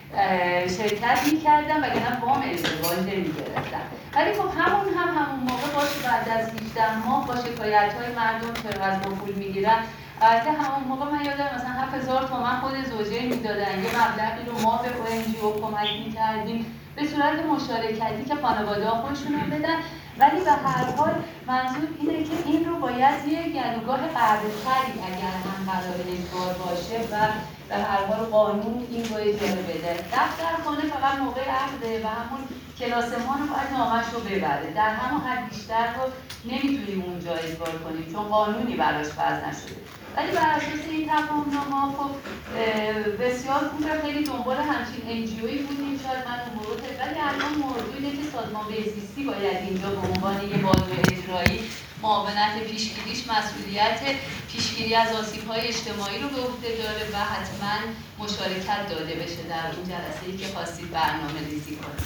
Speaker 3: شرکت می‌کردن وگرنه وام ازدواج نمی‌گرفتن. ولی خب همون هم همون موقع باشه بعد از هجده ماه با شکایت‌های مردم چرا از ما پول می‌گیرن. البته همون موقع من یادم مثلا هفت هزار تومان خود زوجین میدادن، یه مبلغی رو ما به او ان جی او کمک میکردیم به صورت مشارکتی که خانواده ها خودشون رو بدن. ولی به هر حال منظور اینه که این رو باید یه گلوگاه قبل‌تری اگر هم قرار اجبار باشه و به هر حال قانون این رو اجازه بده. دفترخانه فقط موقع عقده و همون کلاس ما رو باید نامش رو ببره. در همون حد بیشتر رو نمیتونیم اونجا اجبار کنیم چون قانونی براش وضع نشده. ولی بر اساس این تفاهم‌نامه‌ها خب بسیار خوب خیلی دنبال همچین ان جی اویی بودیم. شاید من اون موقع ولی الان موضوع اینه که سازمان بهزیستی باید اینجا به عنوان یه بازو اجرایی معاونت پیشگیریش مسئولیت پیشگیری از آسیب‌های اجتماعی رو به عهده داره و حتما مشارکت داده بشه در اون جلسه‌ای که خواستید برنامه‌ریزی کنید.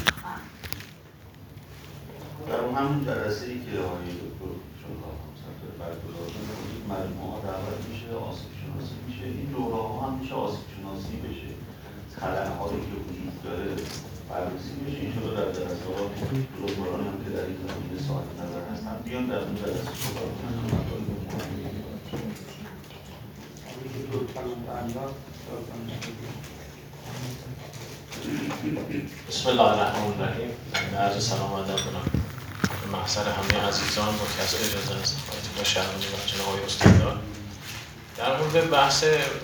Speaker 4: در اون همون جلسه‌ای که آقای دکتر برگزار کنید مجموعه دعوت میشه، آسیب شناسی میشه. این دوره‌ها هم میشه آسیب شناسی بشه، خلأهایی که وجود داره بررسی بشه. انشاءالله در جلسه‌ها بزرگواران هم که در این زمینه صاحب نظر هستن بیان در اون جلسه صحبت کنن.
Speaker 7: بسم الله الرحمن الرحیم. عرض سلام و ادب کنم به محضر همه عزیزان و کسب اجازه است آیت الله شهرانی و جناب آقای استاندار در مورد بحث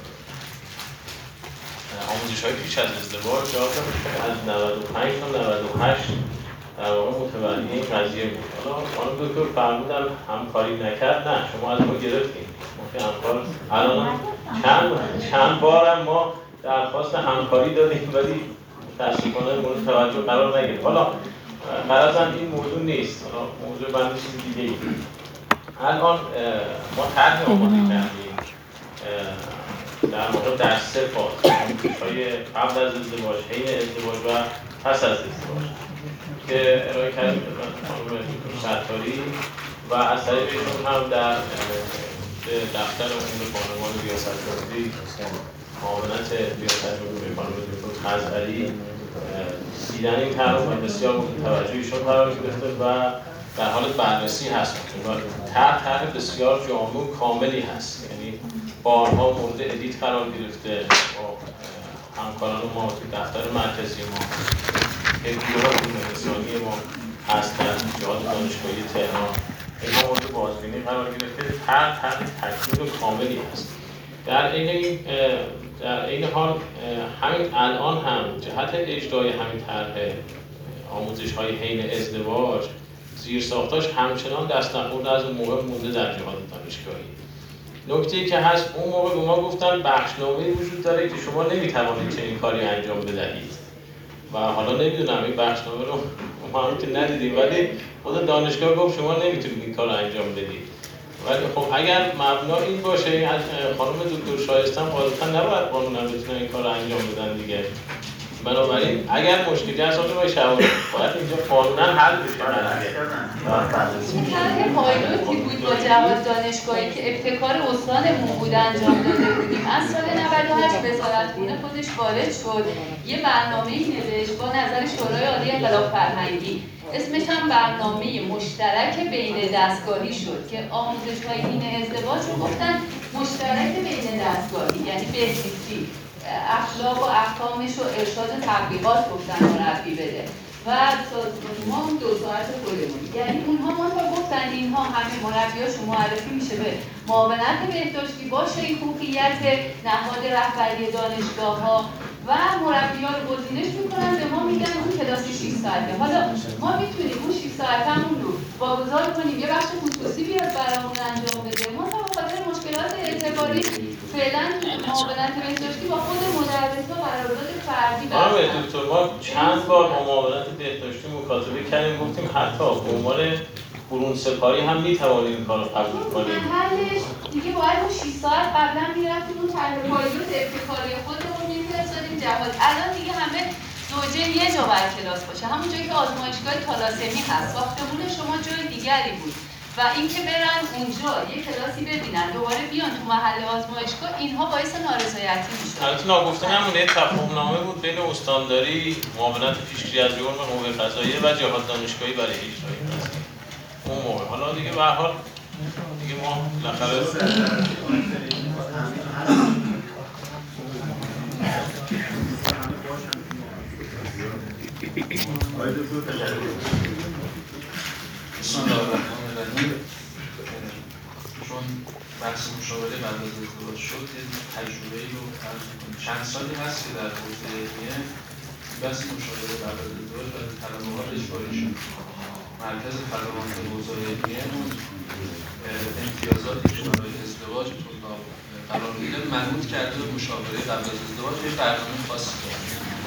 Speaker 7: آموزش‌های پیش از ازدواج. جواب از نود و پنج تا نود و هشت در واقع متولی این قضیه بود. حالا خانم دکتر فرمودن همکاری نکرد. نه، شما از ما گرفتیم. ما که همکار الان چند چند بارم ما درخواست همکاری دادیم ولی متأسفانه مورد توجه قرار نگرفت. حالا غرضم این موضوع نیست. حالا موضوع بنده چیز دیگه ای. الان ما طرحی آماده کردیم در واقع در سه فاز، آموزش‌های قبل از ازدواج، حین ازدواج و پس از ازدواج که ارائه کردیم خانم دکتر ستاری و از طریق ایشون هم در دفتر امور بانوان ریاست‌جمهوری معاونت ریاست‌جمهوری خانم دکتر خزعلی دیدن این طرح و بسیار مورد توجه ایشون قرار گرفته و در حال بررسی هست. طرح طرح بسیار جامع و کاملی هست، یعنی بارها مورد ادیت قرار گرفته با همکاران ما تو دفتر مرکزی ما، یک گروه بیمارستانی ما هست در جهاد دانشگاهی تهران، اینها مورد بازبینی قرار گرفته. طرح طرح تکمیل و کاملی هست. در این در این حال همین الان هم جهت اجرای همین طرح آموزش‌های حین ازدواج زیرساختاش همچنان دست نخورده از اون موقع مونده در جهاد دانشگاهی. نکته‌ای که هست، اون موقع به ما گفتن بخشنامه‌ای وجود داره که شما نمی‌توانید چنین کاری انجام بدهید و حالا نمیدونم این بخشنامه رو ما هم که ندیدیم، ولی خود دانشگاه گفت شما نمیتونید این کار رو انجام بدید. ولی خب اگر مبنا این باشه، خانم دکتر شایستم غالبا نباید قانونا بتونن این کار رو انجام بدن دیگه. بنابراین اگر مشکلی هست آقای آقای شوانی باید اینجا قانونا حل بشه.
Speaker 3: طرح پایلوتی بود با جواد دانشگاهی که ابتکار استانمون بود انجام داده بودیم. از سال نود و هشت وزارتخونه خودش وارد شد، یه برنامه‌ای نوشت با نظر شورای عالی انقلاب فرهنگی، اسمش هم برنامه مشترک بین دستگاهی شد که آموزش‌های حین ازدواج رو گفتن مشترک بین دستگاهی، یعنی بهزیستی، اخلاق و احکامش و ارشاد و تبلیغات گفتن مربی بده و ما اون دو ساعت خودمون، یعنی اونها ما تا گفتن اینها همه مربیاشون معرفی میشه به معاونت بهداشتی با شیخوخیت نهاد رهبری دانشگاه‌ها و مربی‌ها رو گزینش میکنن، به ما میگن اون کلاس شش ساعته. حالا ما میتونیم اون شش ساعتمون رو واگذار کنیم یه بخش خصوصی بیاد برامون انجام بده. ما تا بخاطر مشکلات اعتباری فعلا معاونت بهداشتی با خود مدرس‌ها قرارداد فردی بستن.
Speaker 7: آره دکتر، ما چند بار با معاونت بهداشتی مکاتبه کردیم، گفتیم حتی به عنوان برون سپاری هم میتوانیم این کار رو قبول کنیم.
Speaker 3: حلش دیگه باید اون شش ساعت قبلا میرفتیم اون طرح پایلوت ابتکاری خودمون میفرستادیم جهاد. الان دیگه همه زوجه یه جا باید کلاس باشه، همون جایی که آزمایشگاه تالاسمی هست، ساختمون شما جای دیگری بود و اینکه برن اونجا یه کلاسی ببینن دوباره بیان تو محل آزمایشگاه، اینها باعث نارضایتی میشه.
Speaker 7: البته ناگفته همون یه تفاهم‌نامه بود بین استانداری، معاونت پیشگیری از جرم قوه قضاییه و جهاد دانشگاهی برای اجرای قضیه اون موقع. حالا دیگه به هر حال دیگه ما بالاخره
Speaker 2: بسم الله الرحمن الرحیم. چون بحث مشاوره بعد از ازدواج شد، یه تجربه‌ای رو عرض می‌کنم. چند سالی هست که در حوزه علمیه بحث مشاوره بعد از ازدواج برای طلبه‌ها اجباری شد. مرکز خدمات حوزه علمیه امتیازاتی که برای ازدواج طلاب قرار میده مربوط کرده به مشاوره قبل از ازدواج، یه برنامه خاصی داره.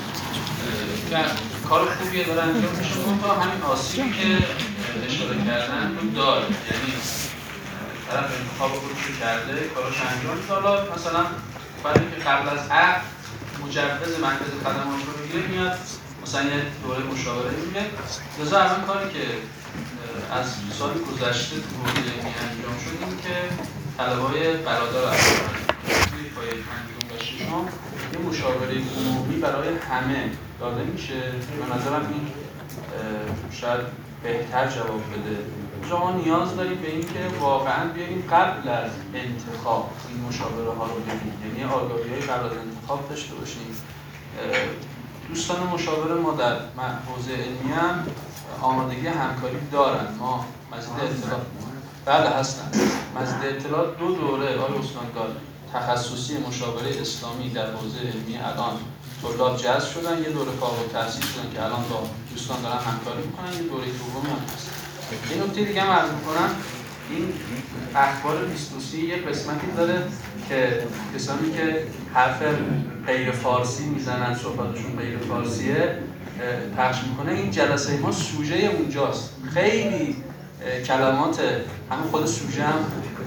Speaker 2: کار خوبیه داره انجام میشه، اون تا همین آسیبی که اشاره کردن رو داره، یعنی طرف انتخاب خودش رو کرده، کاراش انجام میده. حالا مثلا بعد اینکه قبل از عقد مجوز مرکز خدمات رو میگیره، میاد مثلا یه دوره مشاوره میگه. لذا اول کاری که از سال گذشته تو حوزه علمی انجام شد این که طلبه‌های برادر افغان توی پایه پنجم و ششم یه مشاوره عمومی برای همه داده میشه. به نظرم این شاید بهتر جواب بده. شما نیاز دارید به این که واقعا بیاییم قبل از انتخاب این مشاوره ها رو ببینیم، یعنی آگاهی‌های قبل از انتخاب داشته باشیم. دوستان مشاوره ما در حوزه علمی هم آمادگی همکاری دارن. ما مزید اطلاع بله هستن. مزید اطلاع دو دوره آقای استاندار تخصصی مشاوره اسلامی در حوزه علمی الان طلاب جذب شدن، یه دوره فارغ التحصیل شدن که الان با دوستان دارن همکاری میکنن، یه دوره دومی هم هست. این نکته دیگه هم عرض میکنم، این اخبار بیست و سه یه قسمتی داره که کسانی که حرف غیر فارسی میزنن، صحبتشون غیر فارسیه پخش میکنه. این جلسه ما سوژه اونجاست، خیلی کلمات همون خود سوژه هم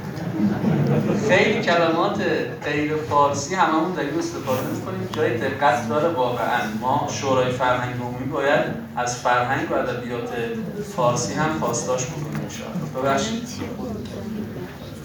Speaker 2: خیلی کلمات غیر فارسی هممون داریم استفاده میکنیم، جای دقت داره واقعا. ما شورای فرهنگ عمومی باید از فرهنگ و ادبیات فارسی هم پاسداشت بکنیم ان شاء الله. ببخشید.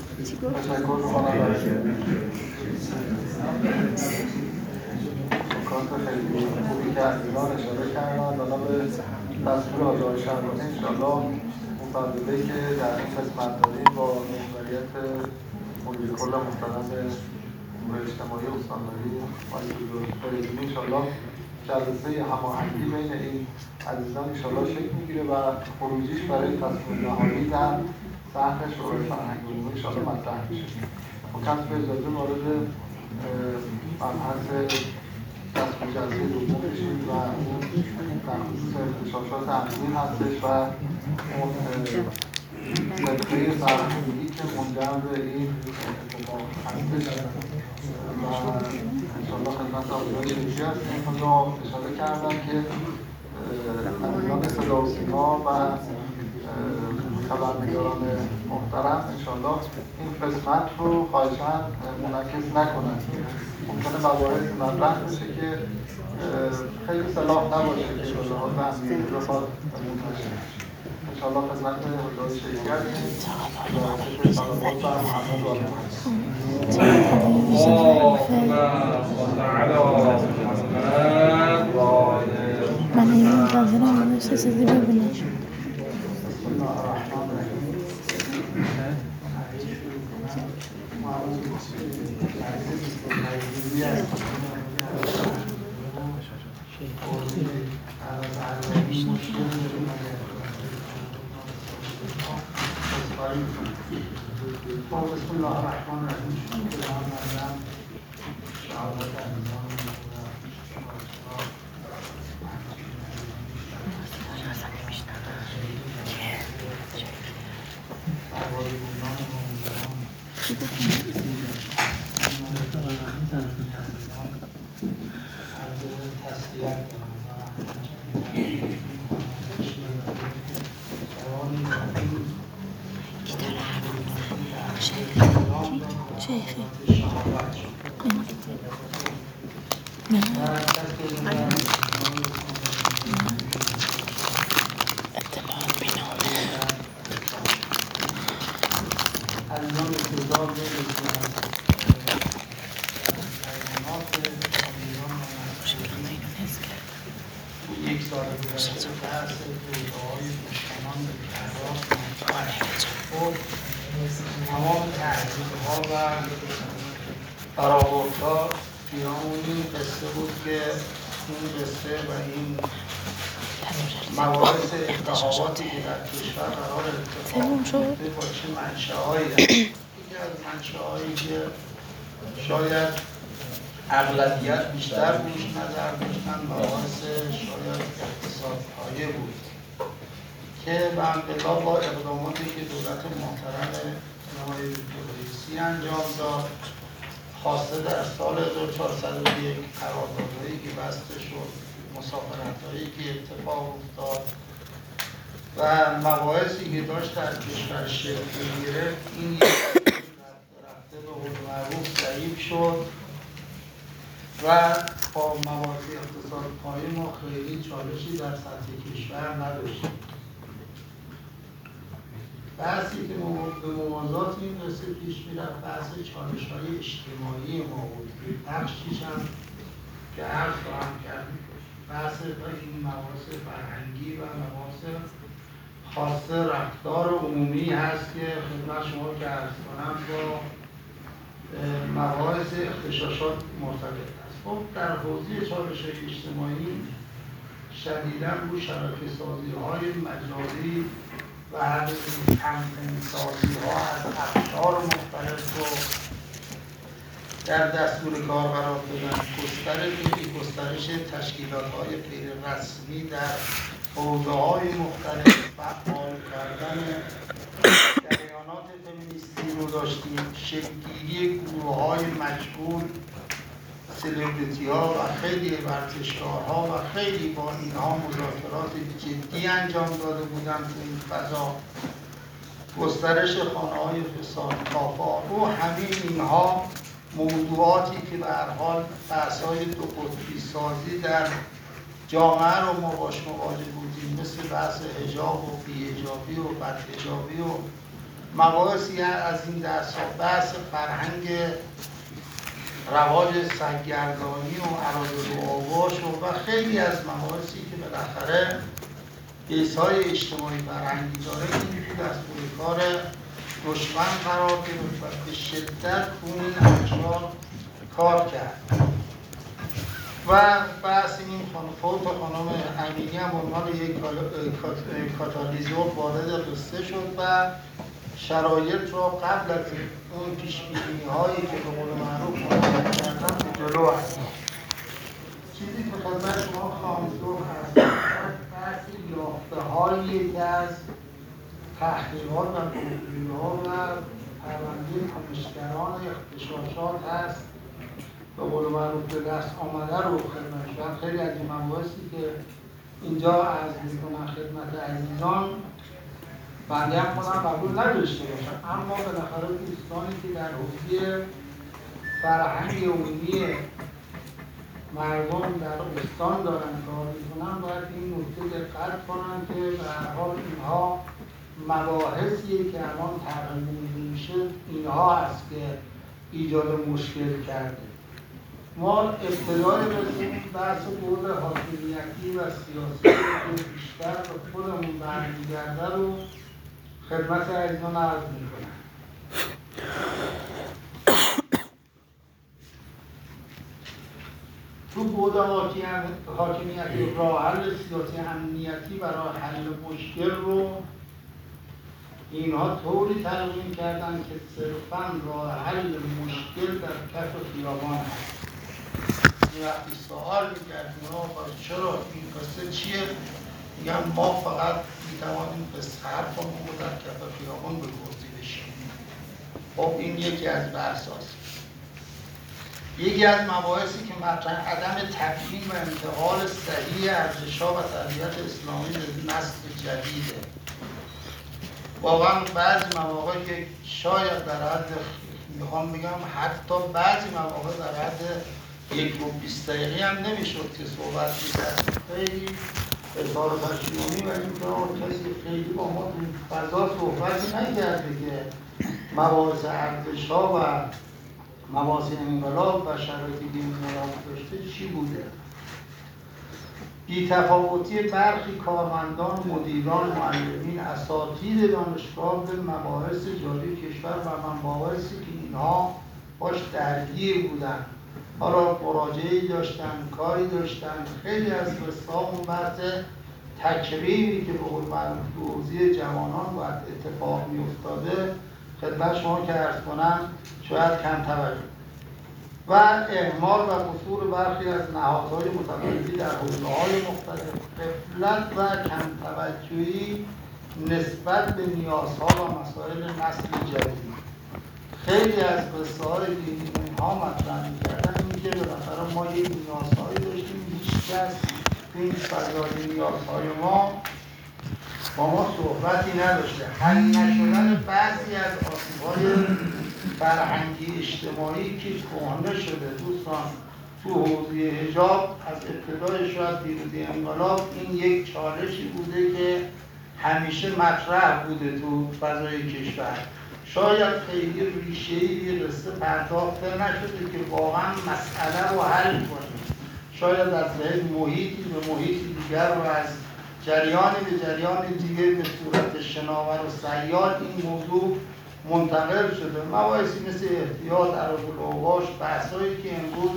Speaker 1: تشکر می‌کنم برای نکات خیلی خوبی که عزیزان اشاره کردن. حالا به دستور آقای شهبانی انشاءالله مصاحبه‌ای که در این قسمت داریم با محوریت مدیر کل محترم امور اجتماعی استانداری آقای دکتر فریدونی انشاءالله جلسه هماهنگی بین این عزیزان انشاءالله شکل میگیره و خروجیش برای تصمیم نهایی در سطح شورای فرهنگ عمومی انشاءالله مطرح میشه. با کسب اجازه وارد مبحث تصمیم جلسه دوم بشیم و اون در خصوص اغتشاشات امنی هستش و اون نقطه فرهنگی که منجر به این اتفاق هستش و انشاءالله خدمت آقایان شریفی هستیم. خدا اشاره کردن که عزیزان صدا و سیما و خبرنگاران محترم انشاءالله این قسمت رو خواهشاً منعکس نکنند. ممکنه مباحث مطرح بشه که خیلی صلاح نباشه که به لحاظ امنیتی بخواد منتشر بشه. انشاءالله خدمت حضرات شریفی هستیم و شکر صلوات بر محمد و آل محمد.
Speaker 8: من این منتظرم اون چیزی ببینم.
Speaker 1: بسم الله الرحمن الرحیم. بسم الله الرحمن الرحیم.
Speaker 8: شیخی اطلاعات بینامه
Speaker 1: یک سال گذشته بحث روزهای دشمنان به کردار خود تمام تحقیق‌ها و برآوردها پیرامون این قصه بود که این قصه و این مباحث اتهاماتی که در کشور قرار اتفاق میفته با چه منشأهایی هست. یکی از منشأهایی که شاید اغلبیت بیشتر روش نظر داشتن مباحث شاید اقتصادپایه بود که به انقلاب با اقداماتی که دولت محترم آقای دکتر رئیسی انجام داد، خواسته در سال هزار و چهارصد و یک قراردادهایی که بسته شد، مسافرت‌هایی که اتفاق افتاد و مباحثی که داشت در کشور شکل می‌گرفت، این یک رفته رفته به قول معروف ضعیف شد و با مباحث اقتصادپایه ما خیلی چالشی در سطح کشور نداشتیم. بحثی که به موازات این قصه پیش میرفت بحث چالش‌های اجتماعی ما بود. بخشیش هم که عرض خواهم کرد بحث این مباحث فرهنگی و مباحث خاص رفتار عمومی هست که خدمت شما که عرض کنم با مباحث اغتشاشات مرتبط است. خب در حوزه چالش‌های اجتماعی شدیداً رو شبکه‌سازی‌های مجازی و همین کمپین‌سازی‌ها از ابزار مختلف رو در دستور کار قرار دادن. گسترش گسترش تشکیلات‌های غیر رسمی در حوزه‌های مختلف، فعال کردن جریانات فمینیستی رو داشتیم، شکل‌گیری گروه‌های مجهول، سلبریتی‌ها و خیلی ورزشکارها و خیلی با اینها مذاکرات جدی انجام داده بودن تو این فضا، گسترش خانه‌های فسادکافا و همین اینها موضوعاتی که به هر حال بحث‌های دو قطبی سازی در جامعه رو ما باش مواجه بودیم، مثل بحث حجاب و بی‌حجابی و بدحجابی و مباحثی از این دست‌ها، بحث فرهنگ رواج سرگردانی و اراده و آواش و, و خیلی از مباحثی که بالاخره بیس‌های اجتماعی فرهنگی داره این تو دستور کار دشمن قرار گرفت و به شدت اون انجام کار کرد و بحث این فوت خانم امینی هم عنوان یک کاتالیزور وارد قصه شد و شرایط را قبل از اون پیش‌بینی هایی که به قول معروف مطرح کردن به جلو هست. چیزی که خدمت شما خواهم گفت هست بحث یافته هایی که از تحقیقات و گفتگوها و پرونده کنشگران اغتشاشات هست به قول معروف به دست آمده رو خدمت شدن. خیلی از این مباحثی که اینجا عرض می‌کنم خدمت عزیزان بنده هم خودم قبول نداشته باشم، اما بالاخره دوستانی که در حوزه فرهنگ عمومی مردم در استان دارن کار میکنن باید این نکته دقت کنن که به هر حال اینها مباحثیه که الان ترجمه میشه اینها هست که ایجاد مشکل کرده. ما ابتدای رسیم بحث بود حاکمیتی و سیاسی که بیشتر به خودمون برمیگرده رو خدمت عزیزان عرض میکنم. تو بود حاکمیتی راه حل سیاسی امنیتی برای حل مشکل رو اینها طوری تلقین کردن که صرفاً راه حل مشکل در کف خیابان هست. وقتی سوال می‌کردیم چرا این قصه چیه؟ میگن ما فقط میتوانیم به حرفمون رو در کف خیابان بگذاریم بشیم. خب این یکی از بحثاست. یکی از مباحثی که مطرح عدم تبیین و انتقال صحیح ارزش‌ها و تربیت اسلامی به نسل جدیده. واقعا بعضی مواقع که شاید در حد میخوام بگم حتی بعضی مواقع در حد یک و بیست دقیقی هم نمیشد که صحبت می‌کرد. خیلی اظهار پشیمانی و اینکه کسی خیلی با ما تو فضا صحبتی نکرده که مباحث ارزش‌ها و مباحث انقلاب و شرایطی که انقلاب داشته چی بوده. بی‌تفاوتی برخی کارمندان، مدیران، معلمین، اساتید دانشگاه به مباحث جاری کشور و مباحثی که اینها باش درگیر بودن، حالا مراجعه‌ای داشتن، کاری داشتن. خیلی از قصه‌ها اون بحث تکریمی که به قول معروف تو حوزه جوانان باید اتفاق می‌افتاده خدمت شما که عرض کنم شاید کم توجه و اهمال و قصور برخی از نهادهای متمرکز در حوزه‌های مختلف، غفلت و کم توجهی نسبت به نیازها و مسائل نسل جدید. خیلی از قصه‌هایی که اینها مطرح می‌کردن این که بالاخره ما یک نیازهایی داشتیم، هیچ‌کس این فضای نیازهای ما با ما صحبتی نداشته. حل نشدن بعضی از آسیب‌های فرهنگی اجتماعی که کهنه شده دوستان تو حوزه حجاب از ابتدای شاید پیروزی انقلاب این یک چالشی بوده که همیشه مطرح بوده تو فضای کشور. شاید خیلی ریشه‌ای به قصه پرداخته نشده که واقعا مسئله رو حل کنیم. شاید از محیطی به محیط دیگر و از جریانی به جریان دیگه به صورت شناور و سیال این موضوع منتقل شده. مباحثی مثل احتیاط، اراده بحثایی که امروز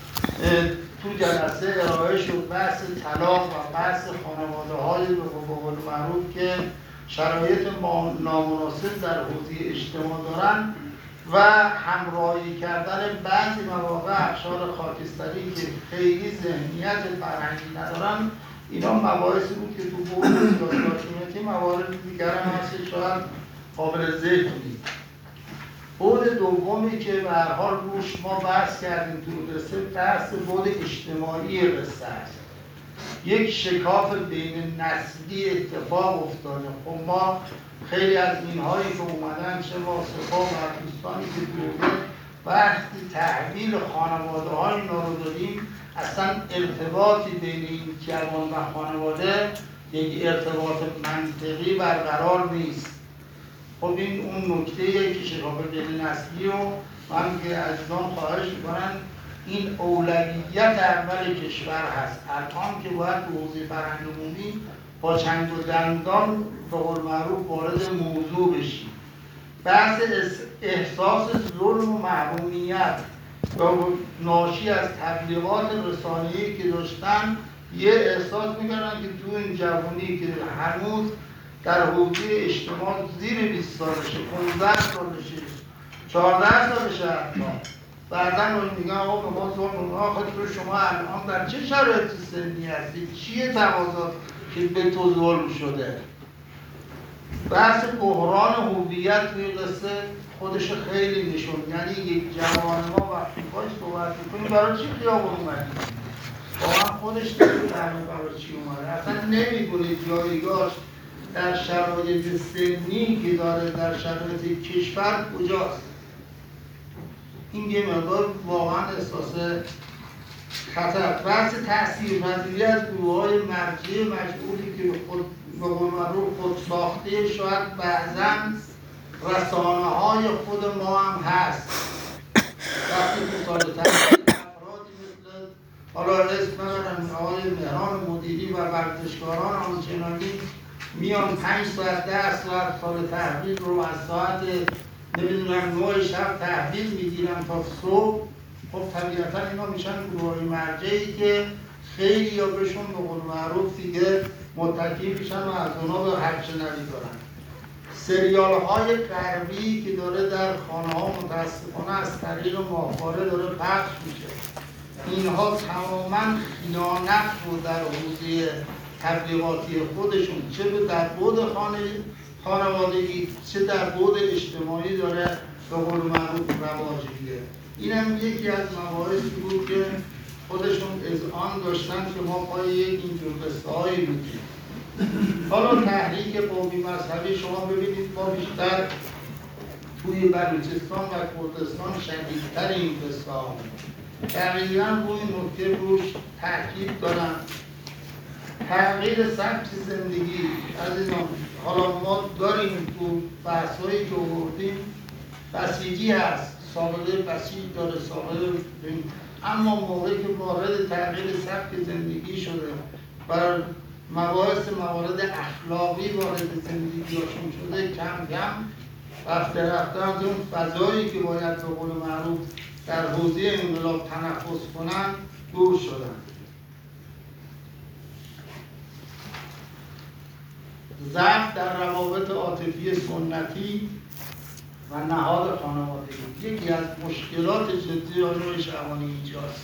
Speaker 1: تو جلسه ارائه شد، بحث طلاق و بحث خانواده های به قول معروف که شرایط نامناسب در حوزه اجتماع دارن و همراهی کردن بعضی مواقع اقشار خاکستری که خیلی ذهنیت فرهنگی ندارن. اینا مباحثی بود که تو بود سیاسی موارد دیگر هم هست شاید قابل ذکر بود. بود دومی که به هر حال روش ما بحث کردیم تو قصه بحث بود اجتماعی قصه است. یک شکاف بین نسلی اتفاق افتاده. خب ما خیلی از اینهایی که اومدن چه واسطا و دوستانی که دوره وقتی تحویل خانواده های اینا رو داریم اصلا ارتباطی بین این جوان و خانواده یک ارتباط منطقی برقرار نیست. خب این اون نکته‌ایه که شکاف بین نسلی رو
Speaker 9: من که عزیزان خواهش میکنن این اولویت اول کشور هست. الان که باید به حوزه فرهنگ عمومی با چنگ و دندان به قول معروف وارد موضوع بشیم. بحث احساس ظلم و محرومیت ناشی از تبلیغات رسانه‌ای که داشتن یه احساس میکنن که تو این جوانی که هنوز در حوزه اجتماع زیر بیست سالشه، پانزده سالشه، چهارده سالشه حتی بعدن رو میگن آقا به ما ظلم رو آخه تو شما الان در چه شرایط سنی هستید؟ چیه تقاضا که به تو ظلم شده؟ بحث بحران هویت توی قصه خودش خیلی نشون، یعنی یک جوان ما وقتی باش صحبت میکنیم برای چی خیابون اومدیم؟ واقعا خودش نمیدونه برای چی اومده، اصلا نمیدونه جایگاهش در شرایط سنی که داره در شرایط کشور کجاست. این یه مقدار واقعا احساس خطر. بحث تاثیرپذیری از گروه‌های مرجع مجبوری که خود به قول معروف خود ساخته شاید بعضاً رسانه‌های خود ما هم هست. وقتی که سال تحصیل افرادی مثل حالا اسم نبرم آقای مهران مدیری و ورزشکاران آنچنانی میان پنج ساعت ده ساعت سال تحویل رو از ساعت نمیدونم نه شب تحویل میگیرن تا صبح. خب طبیعتا اینا میشن گروه‌های مرجعی که خیلی یا بهشون به قول معروف دیگه متکی میشن و از اونا به حق شنوی دارن. سریال های غربی که داره در خانه ها متاسفانه از طریق ماهواره داره پخش میشه، اینها تماما خیانت رو در حوزه تبلیغاتی خودشون چه در بعد خانه خانوادگی چه در بعد اجتماعی داره به قول معروف رواج میگیره. این هم یکی از مباحثی بود که خودشون اذعان داشتن که ما پای یک اینجور قصه هایی بودیم. حالا تحریک قومی مذهبی شما ببینید ما بیشتر توی بلوچستان و کردستان شدیدتر این قصه ها دقیقاً روی نکته روش تاکید دارن. تغییر سبک زندگی عزیزان، حالا ما داریم تو بحثایی که آوردیم بسیجی هست، سابقه بسیج داره، سابقه داریم. اما موقعی که وارد تغییر سبک زندگی شده و مباحث موارد اخلاقی وارد زندگیشون شده کم کم رفته رفته از اون فضایی که باید به قول معروف در حوزه انقلاب تنفس کنن دور شدن. ضعف در روابط عاطفی سنتی و نهاد خانوادگی یکی از مشکلات جدی راجع شهوانی اینجاست.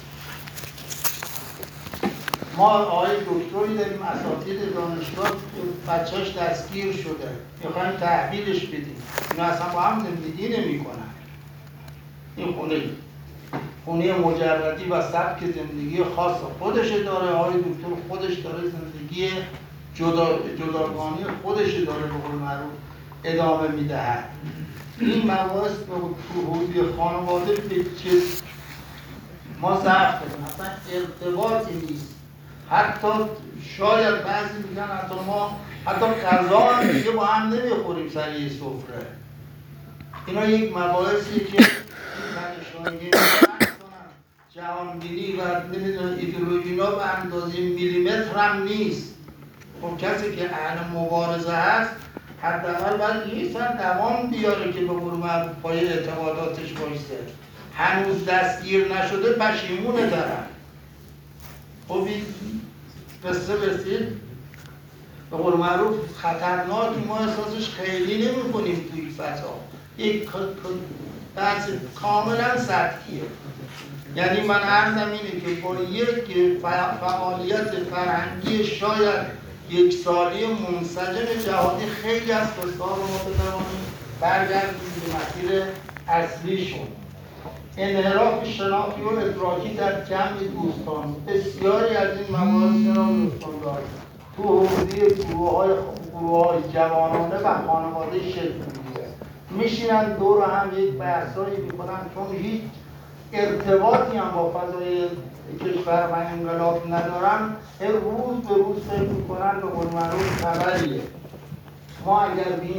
Speaker 9: ما آقای دکتری داریم اساتید دانشگاه بچه‌اش دستگیر شده، میخوایم تحویلش بدیم، اینا اصلا با هم زندگی نمی‌کنن. این خونه خونه مجردی و سبک زندگی خاص خودش داره، آقای دکتر خودش داره زندگی جدا جداگانه خودش داره به قول معروف ادامه میدهد. این مباحث تو حوزه خانواده به چیز ما ضعف داریم، اصلا ارتباطی نیست. حتی شاید بعضی میگن حتی ما حتی غذا هم دیگه با هم نمیخوریم سر یه سفره. اینا یک مباحثی که این جهانبینی و نمیدونم ایدئولوژینا به اندازه میلیمتر هم نیست. خب کسی که اهل مبارزه هست حداقل باید یه سر دوام بیاره که به قول معروف پای اعتقاداتش بایسته. هنوز دستگیر نشده پشیمونه دارن. خب این قصه رسید به قول معروف خطرناک، ما احساسش خیلی نمی کنیم توی فضا. یک بحث کاملا سطحیه. یعنی من عرضم اینه که با یک فعالیت فرهنگی شاید یک سالی منسجم جهادی خیلی از قصه ها رو ما بتوانیم برگردیم به مسیر اصلیشون. انحراف شناختی و ادراکی در جمع دوستان، بسیاری از این مباحث را دوستان دارد تو حوزه گروه‌های گروه‌های جوانانه و خانواده شکل می‌گیره. میشینن دور هم یک بحثایی میکنن چون هیچ ارتباطی هم با فضای کشور و انقلاب ندارن، روز به روز فکر میکنن به قول معروف خبریه. ما اگر به این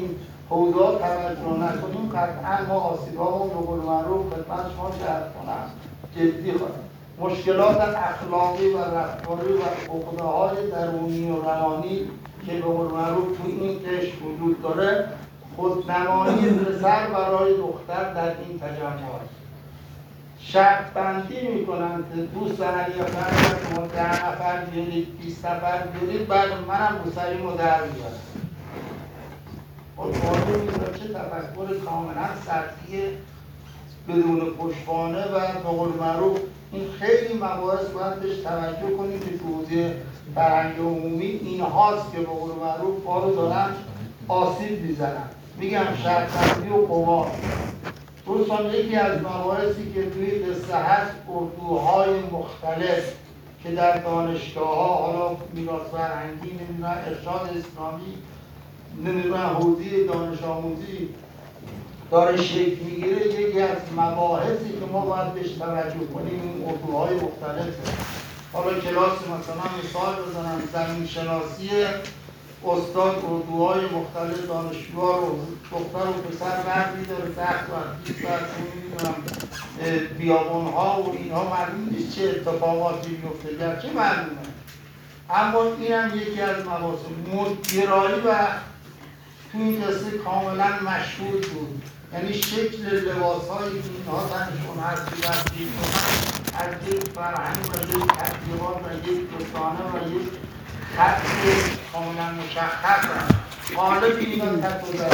Speaker 9: حوزه‌ها توجه نکنیم قطعا ما آسیب‌هامون به قول معروف خدمت شما عرض کنم جدی خواهیم. مشکلات اخلاقی و رفتاری و عقده‌های درونی و روانی که به قول معروف تو این قشر وجود داره خودنمایی پسر برای دختر در این تجمعات شرط بندی میکنن که دوستان اگه فرض شما ده نفر بیارید بیست نفر بیارید بعد منم روسریمو در بیارم. خودمانده میزن چه تفکر کاملا سطحی بدون پشتوانه و به قول معروف این خیلی مباحث باید بهش توجه کنیم که تو حوزه فرهنگ عمومی این هاست که به قول معروف ما رو دارن آسیب میزنن. میگم شرطبندی و قمار دوستان یکی از مباحثی که توی قصه هست اردوهای مختلف که در دانشگاه ها حالا میراث فرهنگی نمیدونن ارشاد اسلامی نمیدونن حوزه دانش آموزی داره شکل میگیره. یکی از مباحثی که ما باید بهش توجه کنیم این اردوهای مختلف. حالا کلاس مثلا مثال بزنم زمین شناسی استاد اردوهای مختلف دانشجوها رو دختر و پسر مردی داره تخت و بیست ساعت نمیدونم بیابانها و اینها معلوم نیست چه اتفاقاتی میفته گرچه معلومه، اما این هم یکی از مباحث مدگرایی و تو این قصه کاملا مشهود بود. یعنی شکل لباس‌هایی که اینها تنشون هست که دستگیر کنن از یک فرهنگ و یک تطبیقات و یک رسانه و یک خط کاملا مشخص هست. غالب اینا تطبیق دارد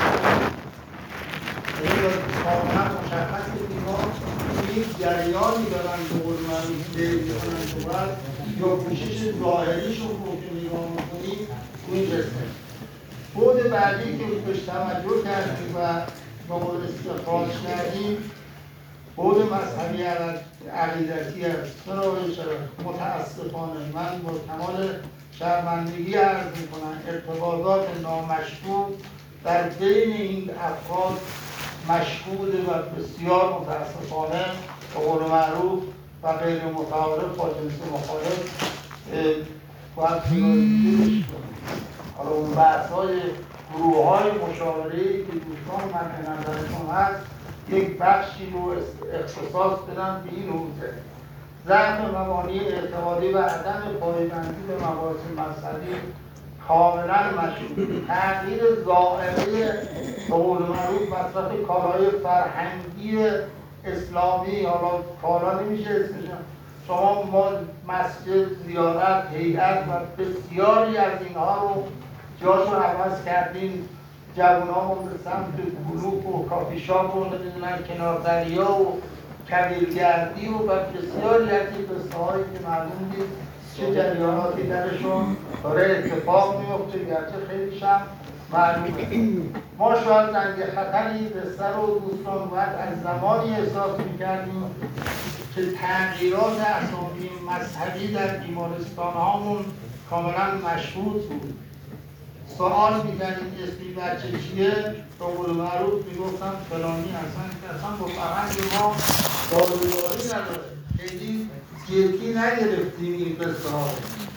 Speaker 9: کاملا مشخص اینا یک جریانی دارن به قول معروف دیگه کنن دوبر یا پوشش ظاهریشون رو که نگاه میکنیم تو این قسمت. بود بعدی که بهش توجه کردیم و با قول استخراج کردیم بود مذهبی عقیدتی است. چرا متاسفانه من با کمال شرمندگی عرض میکنم ارتباطات نامشروع در بین این افراد مشهود و بسیار متاسفانه به قول معروف و غیر متعارف با جنس مخالف باید پیگیری کنیم. حالا اون بحث‌های گروه‌های مشاوره‌ای که دوستان مد نظرشون هست یک بخشی رو اختصاص بدن به این حوزه. ضعف مبانی اعتقادی و عدم پایبندی به مباحث مذهبی کاملا مشهود. تغییر ظاهری به قول معروف مصرف کارهای فرهنگی اسلامی، حالا کالا نمیشه اسمش، شما ما مسجد، زیارت، هیئت و بسیاری از اینها رو جاشو عوض کردیم. جوانامون به سمت کلوپ و کافی شاپ و نمیدونن کنار دریا و کبیرگردی و بسیاری از این قصه‌هایی که معلوم نیست چه جریاناتی درشون داره اتفاق میفته گرچه خیلیش هم معلومه. ما شاید زنگ خطر این قصه رو دوستان باید از زمانی احساس میکردیم که تغییرات اسامی مذهبی در بیمارستان هامون کاملا مشهود بود. سوال میکنیم اسمی بچه چیه؟ به قول معروف میگفتم فلانی اصلا که اصلا با فرهنگ ما دارویاری نداره. خیلی جدی نگرفتیم این قصه ها.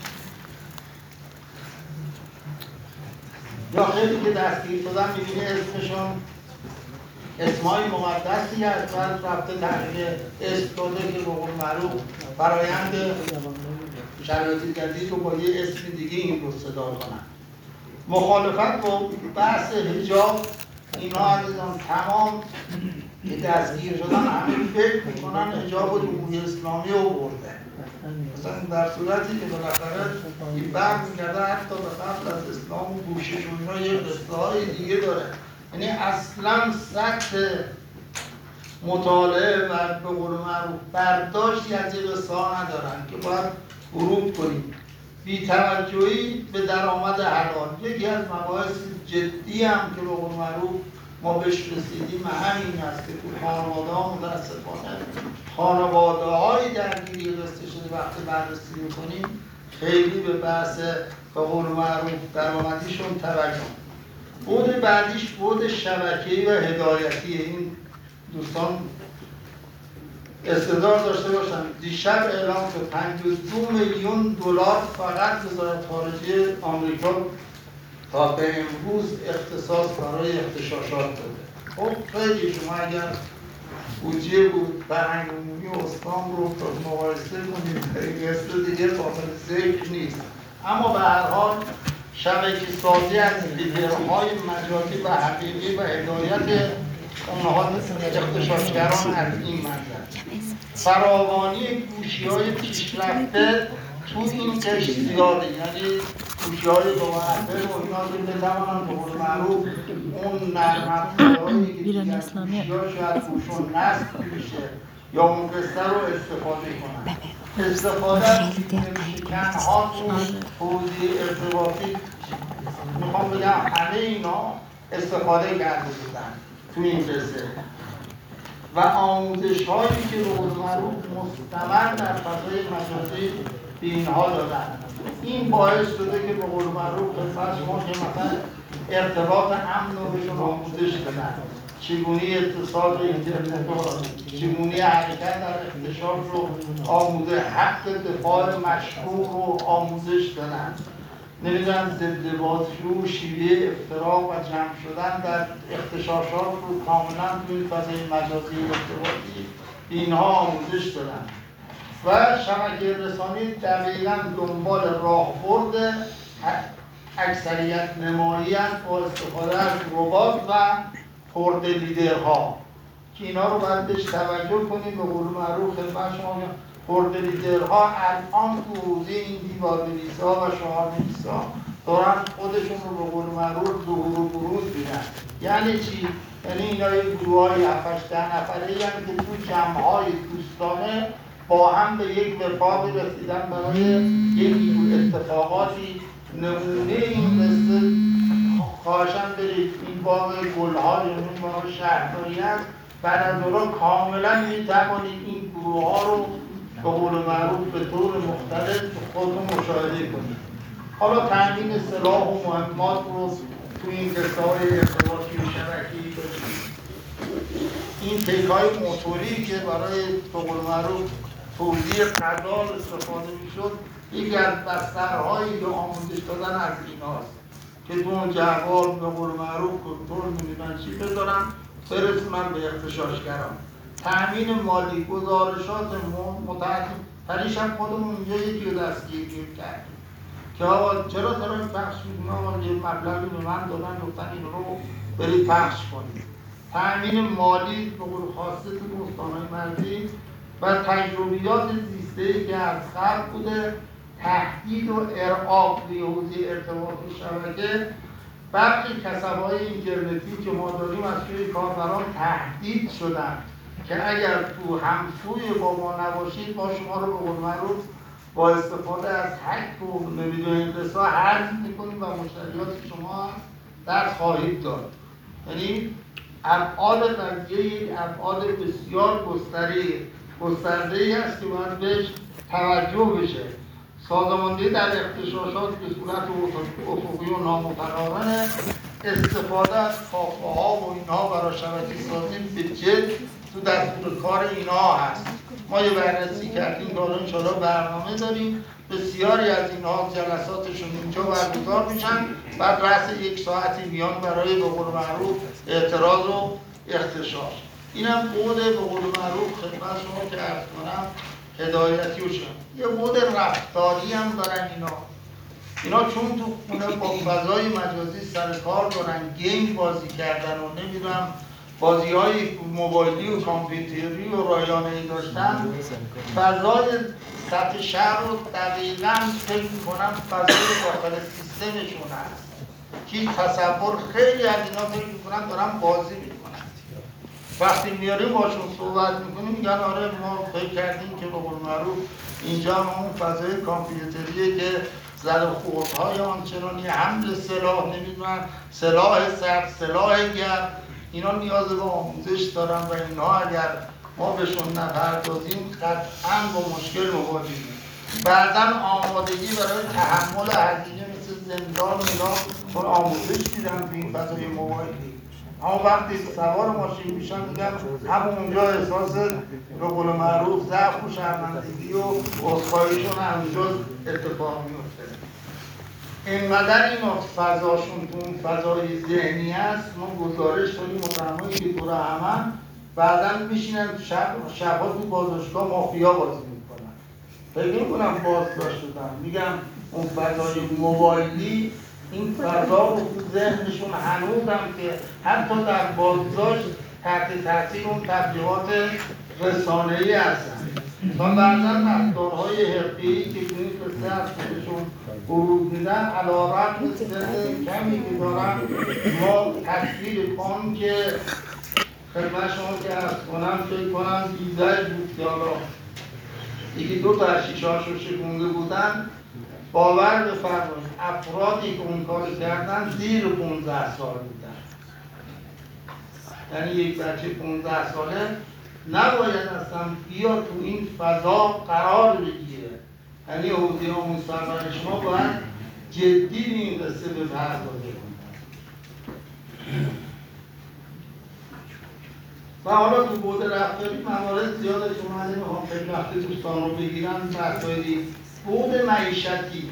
Speaker 9: یا خیلی که دستگیر شدن میبینی اسمشون اسمای مقدسی هست و رفته تحقیق اسم داده که به قول معروف فرایند شرایط جدید رو با یه اسم دیگه این رو صدا کنن. مخالفت با بحث حجاب اینا عزیزان تمام که دستگیر شدن همه فکر میکنن حجاب و جمهوری اسلامی رو برده. مثلا در صورتی که بالاخره این بحث میکرده حتی به قبل از اسلام و گوشش و اینا یه قصه های دیگه داره. یعنی اصلا سطح مطالعه و به قول معروف برداشتی از این قصه ها ندارن که باید غروب کنیم. بی‌توجهی به درآمد حلال یکی از مباحث جدی هم که به قول معروف ما بهش رسیدیم همین است که تو خانواده ها متاسفانه خانواده های درگیری رسته شده وقتی بررسی میکنیم خیلی به بحث به قول معروف درآمدیشون توجه. بود بعدیش بود شبکه‌ای و هدایتی. این دوستان استعداد داشته باشن. دیشب اعلام شد پنجاه و دو میلیون دلار فقط وزارت خارجه آمریکا تا به امروز اختصاص برای اغتشاشات داده. خب خیلی شما اگر بودجه بود فرهنگ عمومی استان رو تا مقایسه کنید این قصه دیگه قابل ذکر نیست. اما به هر حال شبکه سازی از لیدرهای مجازی و حقیقی و هدایت اونها اغتشاشگران از این منظر فراوانی گوشی‌های پیشرفته تو این قشر زیاده، یعنی گوشی‌های دو مرحله و اینا رو بتوانن به قول معروف اون نرم افزارهایی که دیگر گوشی‌ها شاید گوشون نصب میشه یا اون قصه رو استفاده کنن. استفاده از شکن‌ها تو حوزه ارتباطی میخوام بگم همه اینا استفاده کرده بودن تو این قصه و آموزش هایی که به قول معروف مستمر در فضای مجازی به اینها دادن. این باعث شده که به قول معروف خدمت شما که مثلا ارتباط امن رو بهشون آموزش بدن، چگونه اتصال اینترنت رو، چگونه حرکت در اغتشاش رو آموزه، حق دفاع مشروع رو آموزش دادن، نمیدونم ضد بازجو، شیوه افتراق و جمع شدن در اغتشاشات رو کاملا توی فضای مجازی ارتباطی اینها آموزش دادن و شبکه رسانی دقیقاً دنبال راهبرد اکثریت نمایی با استفاده از ربات و خرد لیدرها که اینا رو باید بهش توجه کنیم. به قول معروف خدمت شما خرد لیدرها الان تو حوزه این دیوارنویس‌ها و شعارنویس‌ها دارن خودشون رو به قول معروف ظهور و بروز میدن. یعنی چی؟ یعنی اینا یه گروه‌های هفت هشت نفره یعنی که تو جمع‌های دوستانه با هم به یک وفاقی رسیدن برای یک اتفاقاتی. نمونه این قصه خواهشم برید این باغ گل‌ها یا این باغ شهرداری است. بعد از اون کاملا میتوانید این گروه ها رو به قول معروف به طور مختلف خودتون مشاهده کنید. حالا تامین سلاح و مهمات رو تو این قصه‌های ارتباطی و شبکه‌ای داشتیم. این تیک‌های موتوری که برای به قول معروف توزیع غذا استفاده میشد یکی از بسترهایی که آموزش دادن از ایناست که تو اون جوال به قول معروف کنترل می‌کنن چی بذارن برسونن به اغتشاشگران. تأمین مالی، گزارشات متعدد پریش هم خودمون اینجا یکی رو دستگیر کردیم که آقا چرا چرا این پخش می‌کنیم؟ آقا یه مبلغی به من دادن گفتن این رو برید پخش کنید. تأمین مالی به قول خاصه تو استان‌های مرزی و تجربیات زیسته‌ای که از خلق بوده، تهدید و ارعاب به حوزه ارتباط و شبکه. برخی کسب‌های اینترنتی که ما داریم از سوی کاربران تهدید شدن که اگر تو همسوی با ما نباشید ما شما رو به قول معروف با استفاده از هک و نمیدونیم قصه حذف می‌کنیم و مشتریات شما دست خواهید داد. یعنی ابعاد قضیه یک ابعاد بسیار گستره گسترده‌ای است که باید بهش توجه بشه. سازماندهی در اغتشاشات به صورت افقی و نامقررانه، استفاده از کافه‌ها و اینها برای شبکه سازی به جد تو دستور کار اینها هست. ما یه بررسی کردیم که حالا انشاءالله برنامه داریم. بسیاری از اینها جلساتشون اینجا برگزار میشن، بعد رأس یک ساعتی میان برای به قول معروف اعتراض و اغتشاش. اینم بود به قول معروف خدمت شما که عرض کنم هدایتی و شد. یه بود رفتاری هم دارن اینا. اینا چون تو خونه با فضای مجازی سر کار دارن، گیم بازی کردن و نمیدونم بازی های موبایلی و کامپیوتری و رایانه‌ای داشتن، فضای سطح شهر رو دقیقاً فکر می‌کنم فضای داخل سیستمشون هست که تصور خیلی از اینا فکر می‌کنن دارن بازی می‌کنن. وقتی میاریم باشون صحبت میکنیم میگن آره ما فکر کردیم که به قول معروف اینجا اون فضای کامپیوتریه که زد و خوردهای آنچنانی حمل سلاح نمیدونن سلاح سرد سلاح گرم اینا نیاز به آموزش دارن و اینها اگر ما بهشون نپردازیم قطعا با مشکل مواجهیم. بعداً آمادگی برای تحمل هزینه مثل زندان اینا با آموزش میدن به این فضای موبایلی. اما وقتی سوار ماشین میشن میگن همونجا احساس به قول معروف ضعف و شرمندگی و عذرخواهیشون همونجا اتفاق میفته. اینقدر این فضاشون تو اون فضای ذهنی است، ما گزارش داریم متهمایی که دور همن بعدا میشینن شب شبها تو بازداشتگاه مافیا بازی میکنن. فکر میکنم بازداشت شدن. میگم اون فضای موبایلی این فضا رو تو ذهنشون هنوزم که حتی در بازداشت تحت تاثیر اون تبلیغات رسانه‌ای هستن. تا بعضا رفتارهای حرفه‌ای که تو این قصه از خودشون بروز میدن علی‌رغم سن کمی که دارن ما تصویر کن که خدمت شما که از کنم فکر کنم بیزای بود که حالا یکی دو تا از شیشه‌هاش رو شکونده بودن. باور بفرمایید افرادی که اون کار کردن زیر پانزده سال بودن. یعنی یک بچه پانزده ساله نباید اصلا بیا تو این فضا قرار بگیره. یعنی حوزه آموزش پرورش ما باید جدی این قصه بپردازه. و حالا تو بود رفتاری موارد زیاده که من نمیخوام خیلی وقت دوستان رو بگیرن. بحثایی بود معیشتی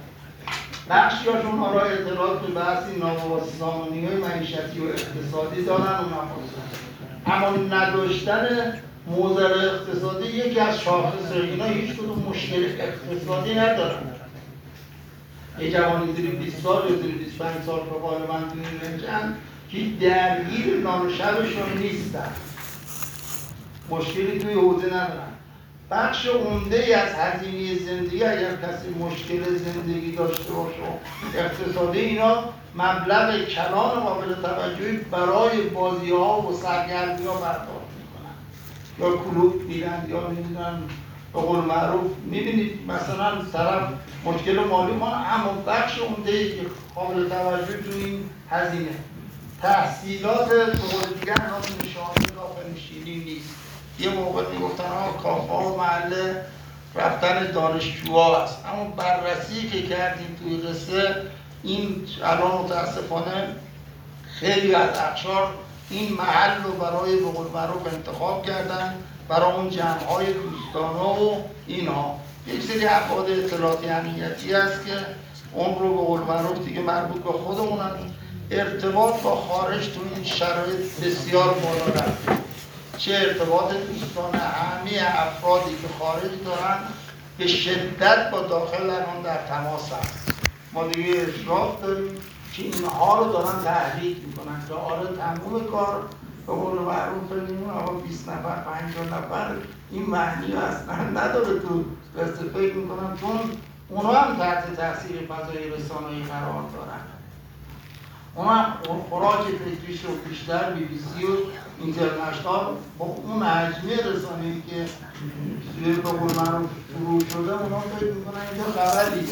Speaker 9: بخشی هاشون ها را اعتراض به بحثی ناواسطه‌های معیشتی و اقتصادی دارن و نخواستن. اما نداشتن موزل اقتصادی یکی از شاخص اینا هیچ کدوم مشکل اقتصادی ندارن. یه جوانی زیر بیست سال یا زیر بیست و پنج سال که غالباً تو این رنجن که درگیر نان و شبشون نیستن. مشکلی توی حوزه ندارن. بخش عمده از هزینه زندگی اگر کسی مشکل زندگی داشته باشه اقتصادی اینا مبلغ کلان قابل توجهی برای بازی ها و سرگرمی ها برداشت میکنن یا کلوب میرن یا نمیدونن به قول معروف میبینید مثلا طرف مشکل مالی ما اما بخش عمده که قابل توجه تو این هزینه تحصیلات به قول دیگر نشانه کافه نشینی نیست. یه موقع میگفتن ها کافه ها و محله رفتن دانشجوها هست، اما بررسی که کردیم توی قصه این الان متاسفانه خیلی از اقشار این محل رو برای به قول معروف انتخاب کردن برای اون جمع‌های دوستانه و اینها. یک سری ابعاد اطلاعاتی امنیتی هست که اون رو به قول معروف دیگه مربوط به خودمونن. ارتباط با خارج تو این شرایط بسیار بالا رفته. چه ارتباط دوستانه همه افرادی که خارج دارن به شدت با داخل الان در تماس هست. ما دیگه اشراف داریم که اینها رو دارن تحریک میکنن که آره تموم کار به قول معروف ببینیم اما بیست نفر پنجاه نفر این معنی اصلا نداره. تو قصه فکر میکنم چون اونا هم تحت تاثیر فضای رسانه‌ای قرار دارن. اونا هم خوراک فکریش رو بیشتر بی بی سی و اینترنشنال با اون حجمه رسانه‌ای که به قول معروف فرو شده اونا فکر میکنن اینجا خبر دیگه.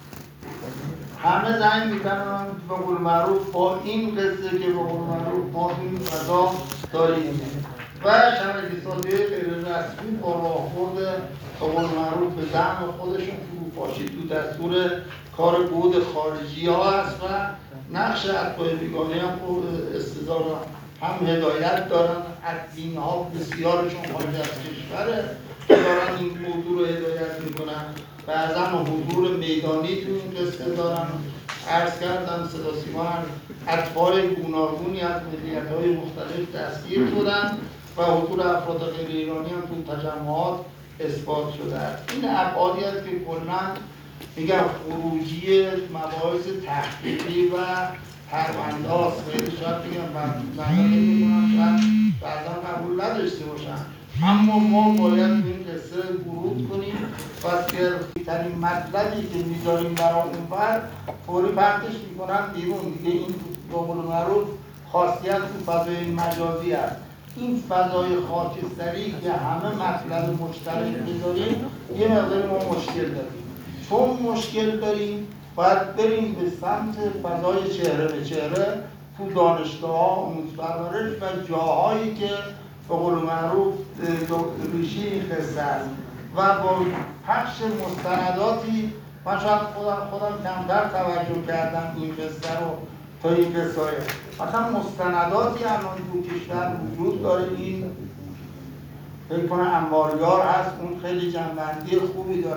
Speaker 9: همه زنگ میکنن به قول معروف با این قصه که به قول معروف ما این فضا داریم و شبکه سازی غیر رسمی با راهبرد به قول معروف به زعم خودشون فروپاشی تو دستور کار بود خارجی ها هست و نقش اتباع بیگانه هم استظهار هم هدایت دارن. ادمین ها بسیارشون خارج از کشوره که دارن این موضوع رو هدایت میکنن. بعضا حضور میدانی تو این قصه دارن. عرض کردم صدا سیما اتباع گوناگونی از ملیت‌های مختلف دستگیر بودن و حضور افراد غیر ایرانی هم تو تجمعات اثبات شده است. این ابعادی است که کلاً میگم خروجی مباحث تحقیقی و پرونده هاست. خیلی شاید بگم بنده میکنم شاید بعضا قبول نداشته باشن، اما ما باید این قصه ورود کنیم و ترین مطلبی که میذاریم برای اون بر فوری پختش میکنن بیرون. دیگه این به قول معروف خاصیت تو فضای مجازی است. این فضای خاکستری که همه مطلب مشترک میذاریم یه مقدار ما مشکل داریم. چون مشکل داریم باید بریم به سمت فضای چهره به چهره تو دانشگاه‌ها، آموزش پرورش و جاهایی که به قول معروف ریشه این قصه است و با پخش مستنداتی من شاید خودم خودم کمتر توجه کردم این قصه رو تا این قصه های مثلا مستنداتی الان تو کشور وجود داره. این فکر کنم انواریار هست، اون خیلی جنبندی خوبی داره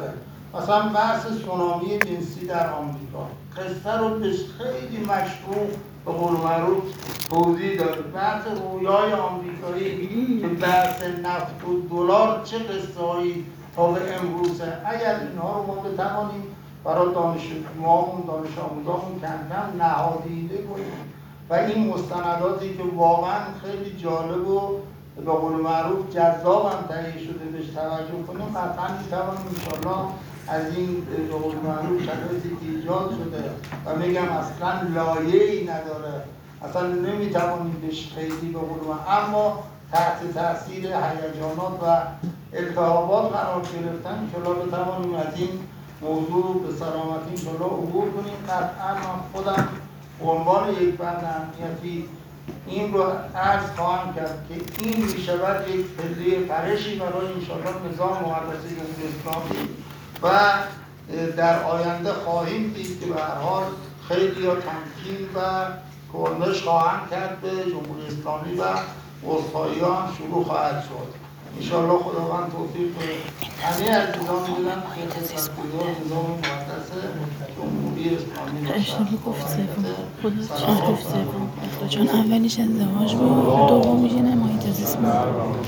Speaker 9: مثلا بحث سونامی جنسی در آمریکا قصه رو به خیلی مشروع به قول معروف توضیح داد. بحث رویای آمریکایی که بحث نفت و دلار چه قصه هایی تا به امروزه، اگر اینها رو ما بتوانیم برای دانش آموزان دانش آموزامون کم کم نهادینه کنیم و این مستنداتی که واقعا خیلی جالب و به قول معروف جذاب هم تهیه شده بهش توجه کنیم، قطعا میتوانیم انشاءالله از این به قول معروف شرایطی که ایجاد شده و میگم اصلا لایه‌ای نداره، اصلا نمیتوانیم بهش خیلی به قول معروف، اما تحت تاثیر هیجانات و التهابات قرار گرفتن انشاءالله بتوانیم از این موضوع به سلامتی انشاءالله عبور کنیم. قطعا من خودم به عنوان یک فرد امنیتی این رو عرض خواهم کرد که این میشود یک پله فرشی برای انشاءالله نظام مؤسسه جمهوری اسلامی و در آینده خواهیم دید که به هر حال خیلی ها تمکین و کرنش خواهند کرد به جمهوری اسلامی و عذرخواهی ها هم شروع خواهد شد. انشاءالله خداوند توفیق بده. همه عزیزان بودن که تشکیلات نظام مقدس جمهوری اسلامی
Speaker 8: اشتباه گفت سوم خودت گفت سوم چون اولیش ازدواج بود دومیش حمایت زیست بود.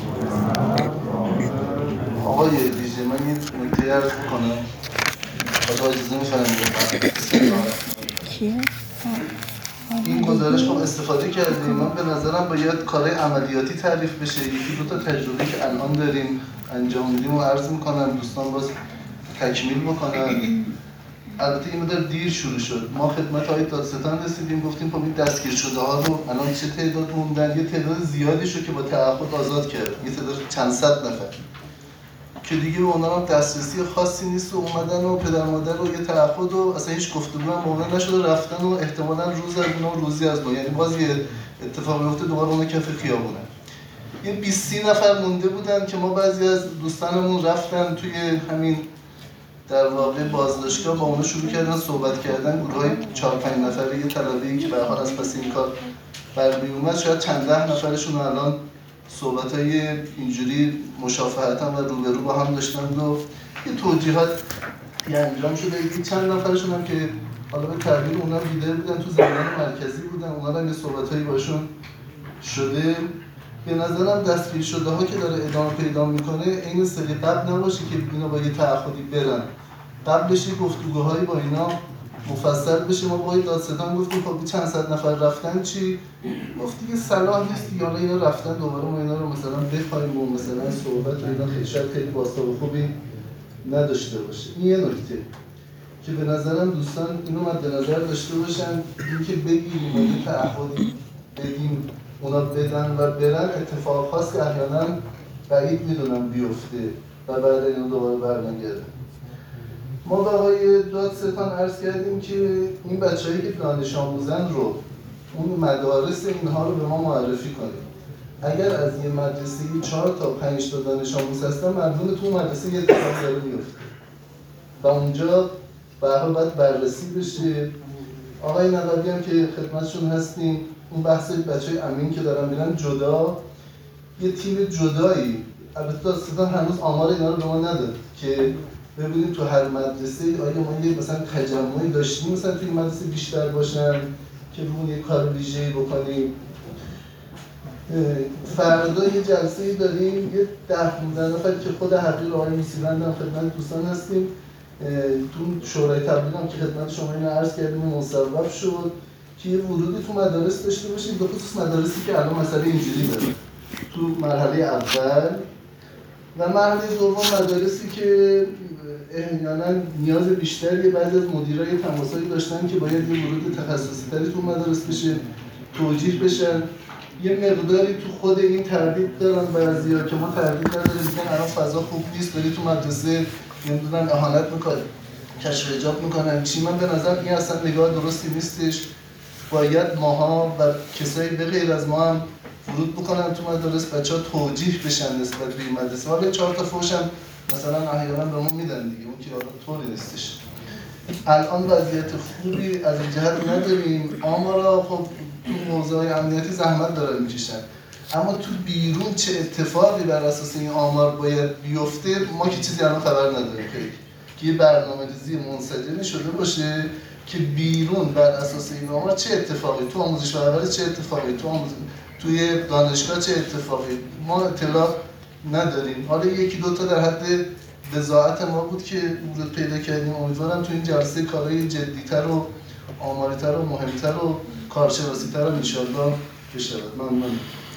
Speaker 10: آقای دیجی من یه نکته عرض میکنم خدا اجازه میفرمایید.
Speaker 8: کیه؟
Speaker 10: این گزارش خب استفاده کردیم. من به نظرم باید کارهای عملیاتی تعریف بشه. یکی دو تا تجربه که الان داریم انجام میدیم و عرض میکنم دوستان باز تکمیل بکنن. البته این مدار دیر شروع شد. ما خدمت های دادستان رسیدیم گفتیم خب این دستگیر شده ها رو الان چه تعداد موندن، یه تعداد زیادی شد که با تعهد آزاد کرد، یه تعداد چند صد نفر که دیگه به اونا هم دسترسی خاصی نیست و اومدن و پدر مادر رو یه تعهد و اصلا هیچ گفتگو هم موقع نشده رفتن و احتمالاً روز از اونا روزی از ما، یعنی باز یه اتفاق میفته دوباره اونا کف خیابونن. یه بیست نفر مونده بودن که ما بعضی از دوستانمون رفتن توی همین در واقع بازداشتگاه با اونا شروع کردن صحبت کردن، گروهای چهار پنج نفره یه طلبه‌ای که به هر حال از پس این کار برمی اومد، شاید چند ده نفرشون الان صحبت‌های اینجوری مشافهتاً و روبرو با هم داشتن و یه توجیهات انجام شده. این چند نفرشون هم که حالا به تعبیر اونا دیده بودن تو زمان مرکزی بودن، اونا هم یه صحبت‌هایی باشون شده. به نظرم دستگیر شده ها که داره ادامه پیدا میکنه این سری قبل نباشه که اینا با یه تعهدی برن، قبلش یه گفتگوهایی با اینا مفصل بشه. ما با دادستان گفتیم خب چند صد نفر رفتن چی؟ گفت دیگه صلاح نیست دیگه، حالا اینا رفتن دوباره ما اینا رو مثلا بخوایم و مثلا صحبت و اینا خیلی شاید خیلی باستاب خوبی نداشته باشه. این یه نکته که به نظرم دوستان اینو مد نظر داشته باشن، اینکه بگیریم و یه تعهدی بدیم اونا بدن و برن اتفاق خاص که احیانا بعید میدونم بیفته و بعد اینا دوباره برنگردن. ما به آقای دادستان عرض کردیم که این بچه‌هایی که دانش آموزن رو اون مدارس اینها رو به ما معرفی کنیم. اگر از یه مدرسه چهار تا پنج تا دانش آموز هستن مردم تو مدرسه یه اتفاق داره میفته و اونجا به هر حال باید بررسی بشه. آقای نقابی هم که خدمتشون هستیم اون بحث بچه‌های امین که دارن میرن جدا، یه تیم جدایی، البته دادستان هنوز آمار اینا رو به ما نداد که ببینیم تو هر مدرسه آیا ما یه مثلا تجمعی داشتیم مثلا توی مدرسه بیشتر باشن که روی یه کار ویژه‌ای بکنیم. فردا یه جلسه‌ای داریم، یه ده پانزده نفر که خود حقیر آقای میسیوند هم خدمت دوستان هستیم تو شورای تبلیغ هم که خدمت شما اینو عرض کردیم مصوب شد که یه ورودی تو مدارس داشته باشیم، به خصوص مدارسی که الان مسئله اینجوری داره تو مرحله اول و مرحله دوم مدارسی که احیانا نیاز بیشتری بعضی از مدیرای تماسایی داشتن که باید یه ورود تخصصی تری تو مدارس بشه، توجیه بشن. یه مقداری تو خود این تردید دارن بعضیا که ما تردید نداریم، میگن الان فضا خوب نیست، داری تو مدرسه نمیدونن اهانت میکنن، کشف حجاب میکنن چی. من به نظر این اصلا نگاه درستی نیستش. باید ماها و کسایی به غیر از ما هم ورود بکنن تو مدارس، بچه‌ها توجیه بشن نسبت به این مدرسه. حالا چهار تا فوش هم مثلا احیانا به ما میدن دیگه، اون که حالا طوری نیستش. الان وضعیت خوبی از این جهت نداریم. آمارا خب تو موضوع امنیتی زحمت دارن میکشن، اما تو بیرون چه اتفاقی بر اساس این آمار باید بیفته ما که چیزی الان خبر نداریم. خیلی که یه برنامه‌ریزی منسجمی شده باشه که بیرون بر اساس این آمار چه اتفاقی تو آموزش پرورش چه اتفاقی تو آموزش توی دانشگاه چه اتفاقی ما اطلاع نداریم. حالا یکی دو تا در حد بضاعت ما بود که ورود پیدا کردیم. امیدوارم تو این جلسه کارهای جدی‌تر و آماری‌تر و مهمتر و کارشناسی‌تر رو انشاءالله بشود. ممنون.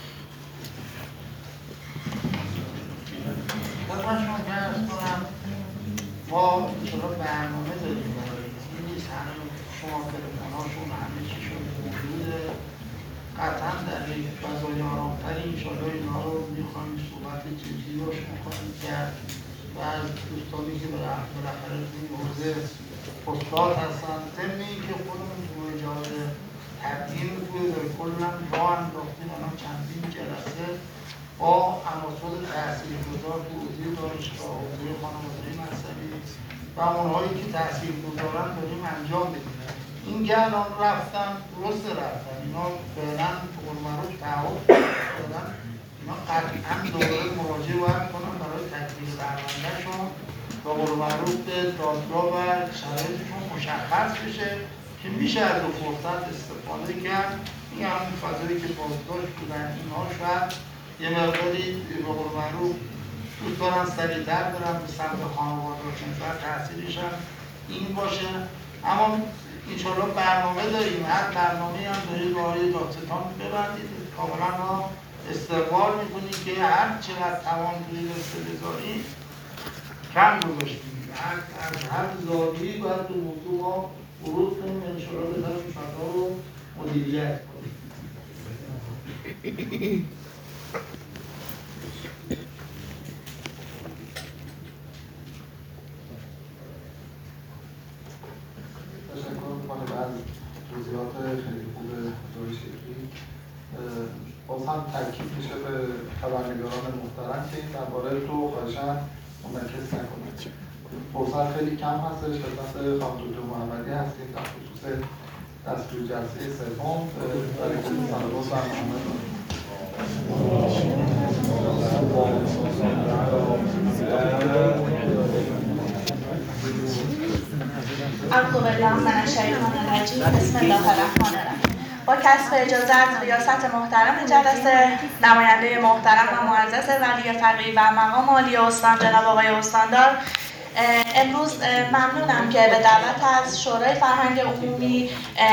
Speaker 9: ما چرا برنامه داریم برای این نیست همه شما تلفن‌هاشون همه چیشون موجوده. قطعا در یک فضای آرام‌تری انشاءالله اینها رو می‌خوایم صحبت جدی باش می‌کنیم کرد و از دوستانی که بالاخره تو این حوزه استاد هستن ضمن اینکه خودمون تو ایجاد تبیین توی کلاً راه انداختیم الان چندین جلسه با عناصر تاثیرگذار تو حوزه دانشگاه، حوزه خانواده مذهبی و اونهایی که تاثیرگذارن داریم انجام بدیم. این که الان رفتن درست رفتن اینا فعلا به قول معروف تعهد دادن، اینا قطعا دوباره مراجعه باید کنن برای تکمیل پروندهشون به قول معروف به دادگاه و شرایطشون مشخص بشه که میشه از دو فرصت استفاده کرد. این همون فضایی که بازداشت بودن اینها شاید یه مقداری به قول معروف دوست دارن سریع‌تر برن به سمت خانواده و شاید تحصیلش هم این باشه. اما انشاءالله برنامه داریم، هر برنامه هم دارید با آقای دادستان ببندید، کاملا ما استقبال میکنیم که هر چقدر توان توی دسته بذاریم کم گذاشتیم، از هر زاویه‌ای باید تو موضوع ما ورود کنیم و انشاءالله بذاریم فضا رو مدیریت کنیم.
Speaker 1: تشکر میکنم از توضیحات خیلی خوب دکتر شکری. باز هم تاکید میشه به خبرنگاران محترم که این موارد رو خواهشاً منعکس نکنند. فرصت خیلی کم هستش. خدمت خانم دکتر محمدی هستیم در خصوص دستور جلسه سوم برای صلوات بر محمد.
Speaker 6: اعوذ بالله من الشیطان الرجیم. بسم الله الرحمن الرحیم. با کسب اجازت ریاست محترم جلسه، نماینده محترم و معزز ولی فقیه و مقام عالی استان جناب آقای استاندار، امروز ممنونم که به دعوت از شورای فرهنگ عمومی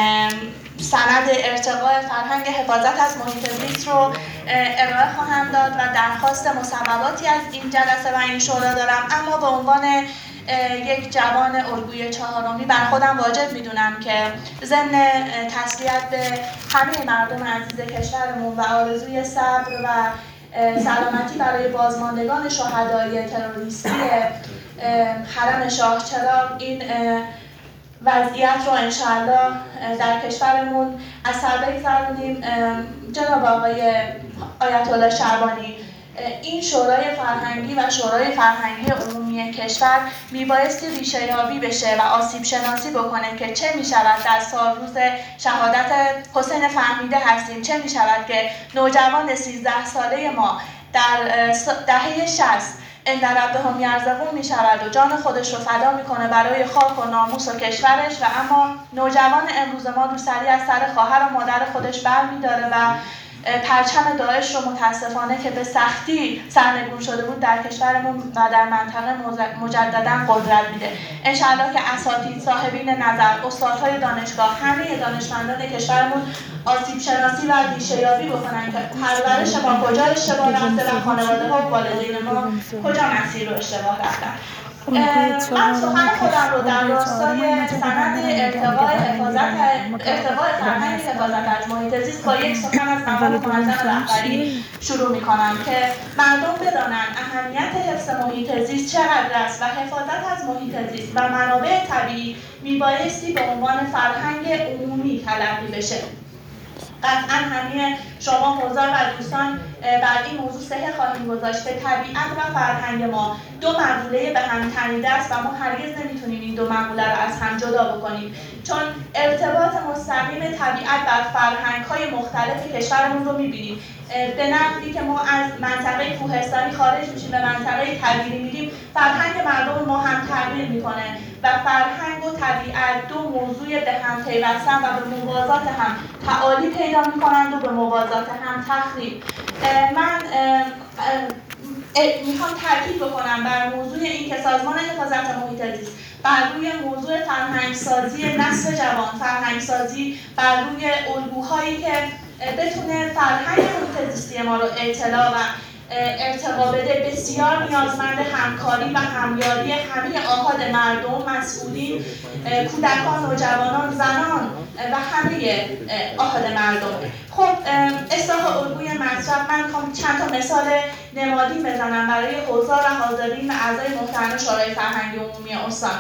Speaker 6: سند ارتقاء فرهنگ حفاظت از محیط زیست رو ارائه خواهم داد و درخواست مصوباتی از این جلسه و این شورا دارم. اما به عنوان یک جوان الگوی چهارمی بر خودم واجب میدونم که ضمن تسلیت به همه مردم عزیز کشورمون و آرزوی صبر و سلامتی برای بازماندگان شهدای تروریستی حرم شاه چراغ این وضعیت رو انشاءالله در کشورمون از سر بگذرونیم. جناب آقای آیت الله شعبانی، این شورای فرهنگی و شورای فرهنگی عمومی کشور میبایستی ریشه یابی بشه و آسیب شناسی بکنه که چه میشود در سال روز شهادت حسین فهمیده هستیم، چه میشود که نوجوان سیزده ساله ما در دهه شصت ان ربهم یرزقون می شود و جان خودش رو فدا میکنه برای خاک و ناموس و کشورش، و اما نوجوان امروز ما روسری از سر خواهر و مادر خودش بر می داره و پرچم داعش رو متاسفانه که به سختی سرنگون شده بود در کشورمون و در منطقه مجددا قدرت میده. انشاءالله که اساتید، صاحبین نظر، استادهای دانشگاه، همه دانشمندان کشورمون آسیب شناسی و ریشه یابی بکنن که پرورش ما کجا اشتباه رفته و خانواده ها و والدین ما کجا مسیر رو اشتباه رفتن. من سخن خودم رو در راستای سند ارتقاء حفاظت ارتقاء فرهنگ حفاظت از محیط زیست با یک سخن از مقام معظم رهبری شروع می‌کنم که مردم بدانند اهمیت حفظ محیط زیست چقدر است و حفاظت از محیط زیست و منابع طبیعی میبایستی به عنوان فرهنگ عمومی تلقی بشه. قطعا همه شما حضار و دوستان بر این موضوع صحه خواهیم گذاشت که طبیعت و فرهنگ ما دو مقوله به هم تنیده است و ما هرگز نمیتونیم این دو مقوله رو از هم جدا بکنیم، چون ارتباط مستقیم طبیعت بر فرهنگ‌های مختلف کشورمون رو می‌بینیم. به نحوی که ما از منطقه کوهستانی خارج میشیم به منطقه کویری میریم، فرهنگ مردم ما هم تغییر میکنه و فرهنگ و طبیعت دو موضوع به هم پیوستن و به موازات هم تعالی پیدا میکنند و به موازات هم تخریب. من میخوام تاکید بکنم بر موضوع این که سازمان حفاظت محیط زیست بر روی موضوع فرهنگسازی نسل جوان، فرهنگسازی بر روی الگوهایی که بتونه فرهنگ محیط زیستی ما رو اطلاع و ارتقا بده، بسیار نیازمند همکاری و همیاری همه آحاد مردم، مسئولین، کودکان، نوجوانان، زنان و همه آحاد مردم. خب اصلاح الگوی مصرف، من میخوام چند تا مثال نمادی بزنم برای حضار و حاضرین و اعضای محترم شورای فرهنگی عمومی استان.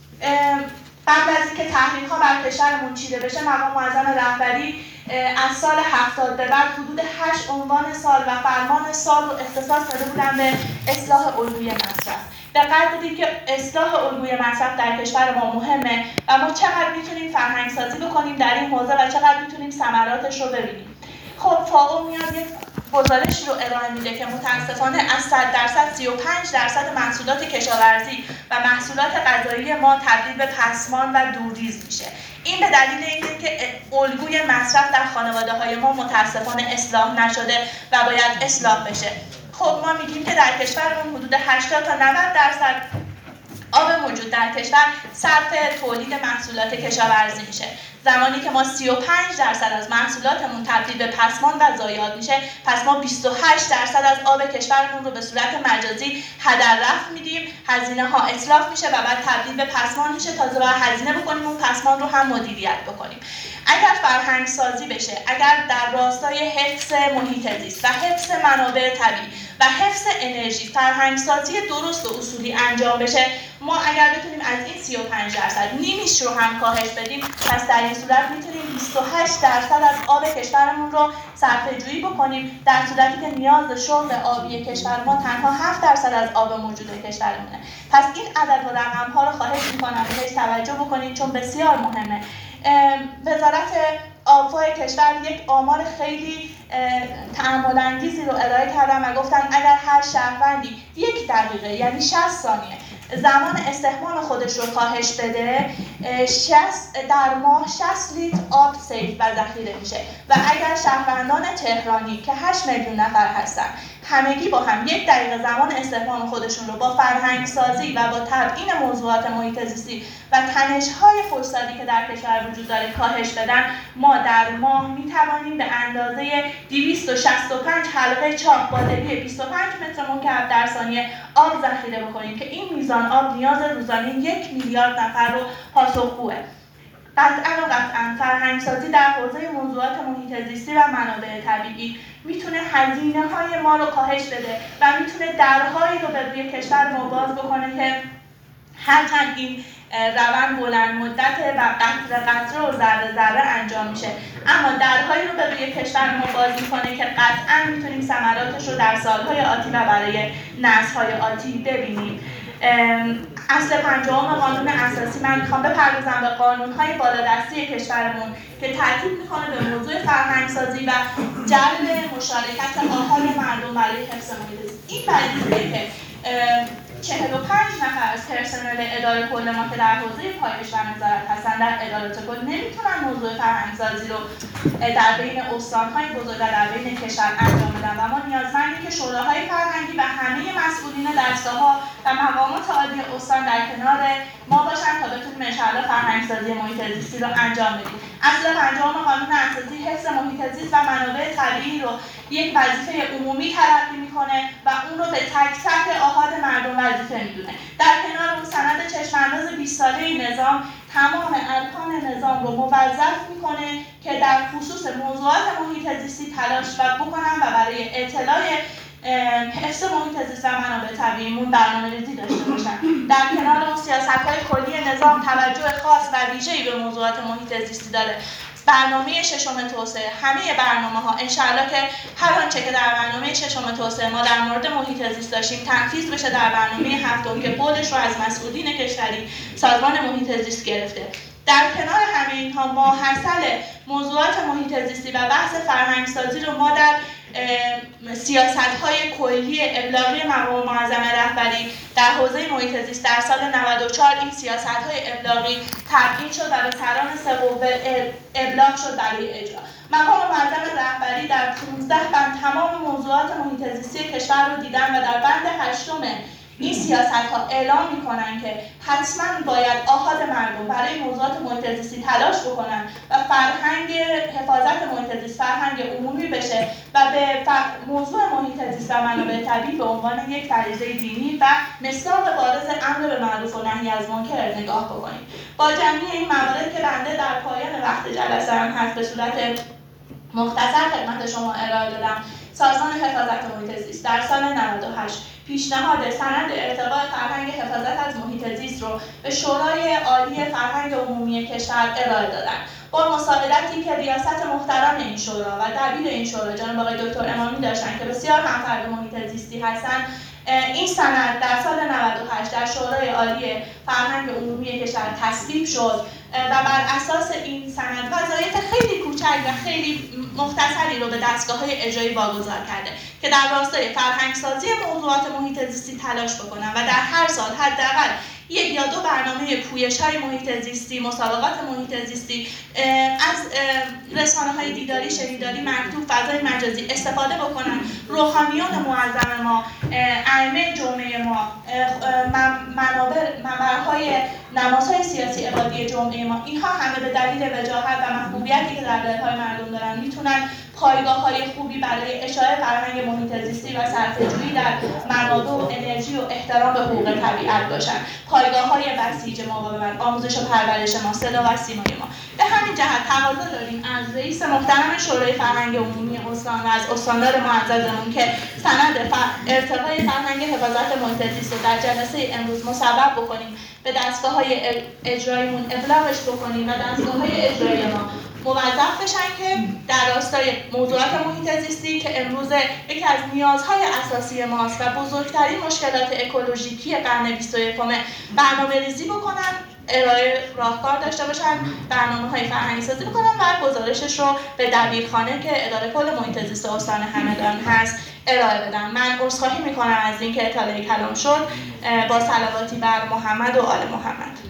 Speaker 6: قبل از اینکه تحریم‌ها بر کشورمون چیده بشه، مقام معظم رهبری از سال هفتاد به بعد حدود هشت عنوان سال و فرمان سال رو اختصاص داده بودن به اصلاح الگوی مصرف. دقت بدید که اصلاح الگوی مصرف در کشور ما مهمه و ما چقدر میتونیم فرهنگ سازی بکنیم در این حوزه و چقدر میتونیم ثمراتش رو ببینیم. خب فاو میاد یک گزارشی رو ارائه میده که متاسفانه از صد درصد سی و پنج درصد محصولات کشاورزی و محصولات غذایی ما تبدیل به پسمان و دوریز میشه. این به دلیل اینه که الگوی مصرف در خانواده‌های ما متاسفانه اصلاح نشده و باید اصلاح بشه. خب ما میگیم که در کشورمون حدود هشتاد تا نود درصد آب موجود در کشور صرف تولید محصولات کشاورزی میشه. زمانی که ما سی و پنج درصد از محصولاتمون تبدیل به پسمان و ضایعات میشه، پس ما بیست و هشت درصد از آب کشورمون رو به صورت مجازی هدر رفت میدیم. هزینه ها اتلاف میشه و بعد تبدیل به پسمان میشه، تازه باید هزینه بکنیم اون پسمان رو هم مدیریت بکنیم. اگر فرهنگ سازی بشه، اگر در راستای حفظ محیط زیست و حفظ منابع طبیعی و حفظ انرژی فرهنگ سازی درست و اصولی انجام بشه، ما اگر بتونیم از این سی و پنج درصد نیمیش رو هم کاهش بدیم، پس در این صورت میتونیم بیست و هشت درصد از آب کشورمون رو صرفه جویی بکنیم، در صورتی که نیاز شرب آبی کشور ما تنها هفت درصد از آب موجود کشورمونه. پس این عدد و رقم‌ها رو خواهش می‌کنم بهش توجه بکنید چون بسیار مهمه. وزارت آب‌های کشور یک آمار خیلی تأمل انگیزی رو ارائه کردن و گفتن اگر هر شهروندی یک دقیقه یعنی شصت ثانیه زمان استحمام خودش رو کاهش بده، شصت در ماه شصت لیتر آب سیف و ذخیره میشه و اگر شهروندان تهرانی که هشت میلیون نفر هستن همگی با هم یک دقیقه زمان استحمام خودشون رو با فرهنگ سازی و با تبیین موضوعات محیط زیستی و تنش‌های فرصتی که در کشور وجود داره کاهش بدن، ما در ماه میتوانیم به اندازه دویست و شصت و پنج حلقه چاق با دبی بیست و پنج متر مکعب در ثانیه آب ذخیره بکنیم که این میزان آب نیاز روزانه یک میلیارد نفر رو پاسخگوه. قطعاً و قطعاً فرهنگسازی در حوزه موضوعات محیط زیستی و منابع طبیعی میتونه هزینه‌های ما رو کاهش بده و میتونه درهایی رو به روی کشور ما باز بکنه که هرچند این روند بلند مدته و قطره قطره و ذره ذره انجام میشه، اما درهایی رو به روی کشور ما باز میکنه که قطعاً میتونیم ثمراتش رو در سالهای آتی و برای نسل‌های آتی ببینیم. اصل پنجم قانون اساسی، من میخوام بپردازم به قانون‌های بالادستی کشورمون که تاکید میکنه به موضوع فرهنگسازی و جلب مشارکت آحاد مردم برای حفظ محیط زیست. این بدیهیه که چهل و پنج نفر از پرسنل اداره کل ما که در حوزه پایش و نظارت هستن در ادارات کل نمیتونن موضوع فرهنگسازی رو در بین استان‌های بزرگ و در بین کشور انجام بدن و ما نیازمندیم که شوراهای فرهنگی و همه مسئولین دستگاه‌ها و مقامات عالی استان در کنار ما باشن تا بتونیم انشاءالله فرهنگسازی محیط زیستی رو انجام بدیم. اصل پنجم قانون اساسی حفظ محیط زیست و منابع طبیعی رو یک وظیفه عمومی تلقی میکنه و اون رو به تک تک آحاد مردم وظیفه میدونه. در کنار اون سند چشم‌انداز بیست ساله نظام تمام ارکان نظام رو موظف میکنه که در خصوص موضوعات محیط زیستی تلاش و بکنن و برای اطلاع حفظ محیط زیست و منابع طبیعیمون برنامه‌ریزی داشته باشن. در کنار اون سیاست‌های کلی نظام توجه خاص و ویژه‌ای به موضوعات محیط زیستی داره. برنامه ششم توسعه، همه برنامه ها انشاءالله که هر آنچه که در برنامه ششم توسعه ما در مورد محیط زیست داشتیم تنفیذ بشه در برنامه هفتم که قولش رو از مسئولین کشوری سازمان محیط زیست گرفته. در کنار همه اینها ماحصل موضوعات محیط زیستی و بحث فرهنگسازی رو ما در سیاست‌های کلی ابلاغی مقام معظم رهبری در حوزه محیط زیست در سال نود و چهار این سیاست‌های ابلاغی تبیین شد و به سران سه قوه ابلاغ شد برای اجرا. مقام معظم رهبری در پانزده بند تمام موضوعات محیط زیستی کشور رو دیدن و در بند هشتم این سیاست‌ها اعلام می‌کنن که حتما باید آحاد مردم برای موضوعات محیط زیستی تلاش بکنن و فرهنگ حفاظت محیط زیست فرهنگ عمومی بشه و به موضوع محیط زیست و منابع طبیعی به عنوان یک فریضه دینی و مصداق بارز امر به معروف و نهی از منکر نگاه بکنیم. با جمعی این موارد که بنده در پایان وقت جلسه هم هست به صورت مختصر خدمت شما ارائه دادم، سازمان حفاظت محیط زیست در سال نود و هشت پیشنهاد سند ارتقاء فرهنگ حفاظت از محیط زیست رو به شورای عالی فرهنگ عمومی کشور ارائه دادن. با مساعدتی که ریاست محترم این شورا و دبیر این شورا جناب آقای دکتر امامی داشتن که بسیار همفرد محیط زیستی هستن، این سند در سال نود و هشت در شورای عالی فرهنگ عمومی کشور تصویب شد و بر اساس این سند وظایف خیلی کوچک و خیلی مختصری رو به دستگاه‌های اجرایی واگذار کرده که در راستای فرهنگسازی موضوعات محیط زیستی تلاش بکنن و در هر سال حداقل یک یا دو برنامه پویش‌های محیط زیستی، مسابقات محیط زیستی از رسانه‌های دیداری، شنیداری، مکتوب، فضای مجازی استفاده بکنن. روحانیون معظم ما، ائمه جمعه ما، منابر، منبرهای نمازهای سیاسی عبادی جمعه ما، اینها همه به دلیل وجاهت و محبوبیتی که در دل‌های مردم دارن میتونن پایگاه‌های خوبی برای اشاعه فرهنگ محیط زیستی و صرفه‌جویی در منابع و انرژی و احترام به حقوق طبیعت باشن. پایگاه‌های بسیج مقاومت، آموزش و پرورش ما، صدا و سیمای ما. به همین جهت تقاضا داریم از رئیس محترم شورای فرهنگ عمومی استان و از استاندار معززمون که سند ارتقای فرهنگ حفاظت محیط زیست رو در جلسه امروز مصوب بکنیم، به دستگاه‌های اجراییمون ابلاغش بکنیم و دستگاه‌های اجرایی ما موظف بشن که در راستای موضوعات محیط زیستی که امروز یکی از نیازهای اساسی ماست و بزرگترین مشکلات اکولوژیکی قرن بیست و یکم برنامه‌ریزی بکنن، ارائه راهکار داشته باشن، برنامه‌های فرهنگی سازی بکنن و گزارشش رو به دبیرخانه که اداره کل محیط زیست استان همدان هست ارائه بدن. من عذرخواهی میکنم از اینکه اطلاع کلام شد. با صلواتی بر محمد و آل محمد.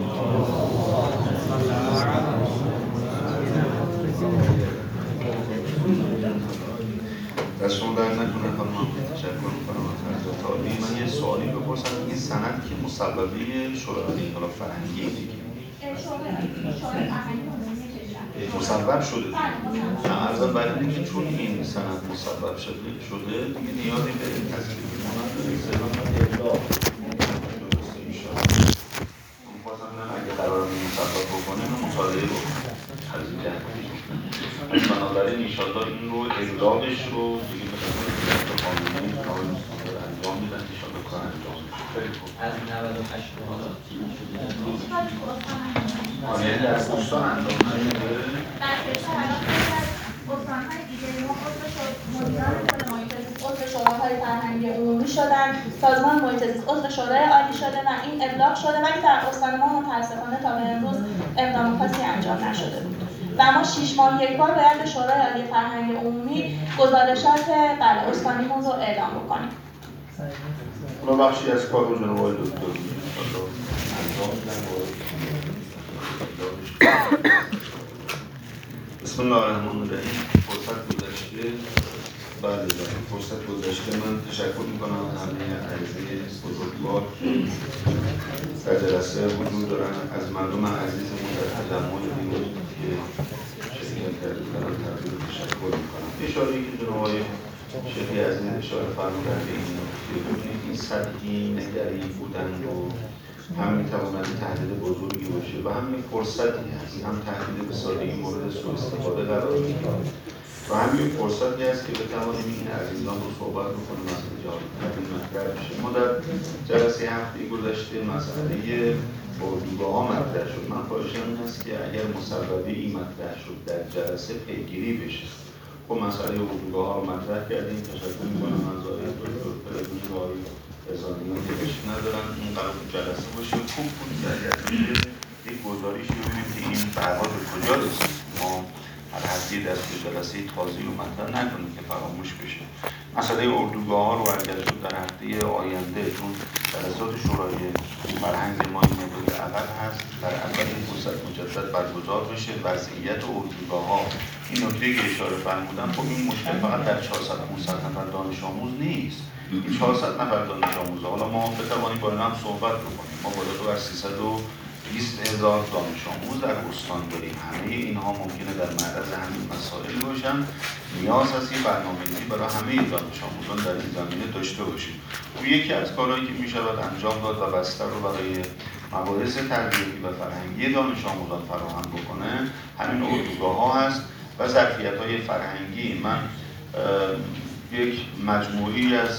Speaker 4: دست شما در نکنه خانم، تشکر میکنم از حضرت عالی. من یه سوالی بپرسم، این سند که مصوبه شورای حالا فرهنگی دیگه مصوب شده دیگه. نه عرضم بعد اینکه چون این سند مصوب شده شده دیگه نیازی به تصویب کنم می‌خواستم نه اگه قرار مصوب بکنه نه مطالعه بکنه تجزیه کنیم. بنابراین انشاءالله این رو ابلاغش رو دیگه به خصوص قانونی کار انجام میدن، انشاءالله کار انجام میشه.
Speaker 5: از نود و هشت حالا
Speaker 4: آره در استان انجام نشده.
Speaker 6: در کشور الان خیلی از استان‌های دیگه ما مدیران کل محیط زیست عضو شوراهای فرهنگی عمومی شدن، سازمان محیط زیست عضو شورای عالی شده و این ابلاغ شده، ولی در استان ما متأسفانه تا به امروز اقدام خاصی انجام نشده بود. و ما شش ماه یک بار باید به شورای عالی فرهنگ عمومی گزارشات بله استانیمون رو اعلام بکنیم.
Speaker 4: حالا بخشی از کار رو جناب آقای دکتر انجام میدن. بسم الله الرحمن الرحیم. فرصت گذشته بله فرصت گذشته من تشکر میکنم از همه عزیزه بزرگوار در جلسه وجود دارن، از مردم عزیزمون در تجمع دیروز که شرکت کردن تبدیل تشکر میکنم. اشاره‌ای که جناب آقای شیخی عزیز اشاره فرمودن به این نکته این سطحی نگری بودن و هم میتواند تهدید بزرگی باشه و هم فرصتی هست، هم تهدید به سادگی مورد سوء استفاده قرار میگیره و همین فرصتی هست که بتوانیم این عزیزان رو صحبت بکنیم مسئله جالب مطرح بشه. ما در جلسه هفته گذشته مسئله اردوگاه ها مطرح شد. من خواهشم این است که اگر مصوبه این مطرح شد در جلسه پیگیری بشه. خب مسئله اردوگاه ها رو مطرح کردیم، تشکر می‌کنم از آقای دکتر پرهیزی و آقای رضاییان که بهش ندارن این قرار تو جلسه باشه. خوب بود که اگر یک گزارشی ببینیم که این برها به کجا رسید، ما هر هفته دست به جلسه تازی رو مطرح نکنیم که فراموش بشه. مسئله اردوگاه ها رو اگر شد در هفته آینده، چون جلسات شورای فرهنگ ما این مدل اول هست، در اول فرصت مجدد برگزار بشه. وضعیت اردوگاه ها این نکته که اشاره فرمودن، خب این مشکل فقط در چهارصد پانصد نفر دانش آموز نیست. این چهارصد نفر دانش آموز، حالا ما بتوانیم با اینا هم صحبت بکنیم. ما بالاتر از سیصد و بیست هزار دانش آموز در استان داریم. همه اینها ممکنه در معرض همین مسائل باشن. نیاز هست یه برنامه‌ریزی برای همه دانش آموزان در این زمینه داشته باشیم. و یکی از کارهایی که می‌شود انجام داد و بستر رو برای مباحث تربیتی و فرهنگی دانش آموزان فراهم بکنه همین اردوگاه‌ها هست و ظرفیت‌های فرهنگی. من یک مجموعی از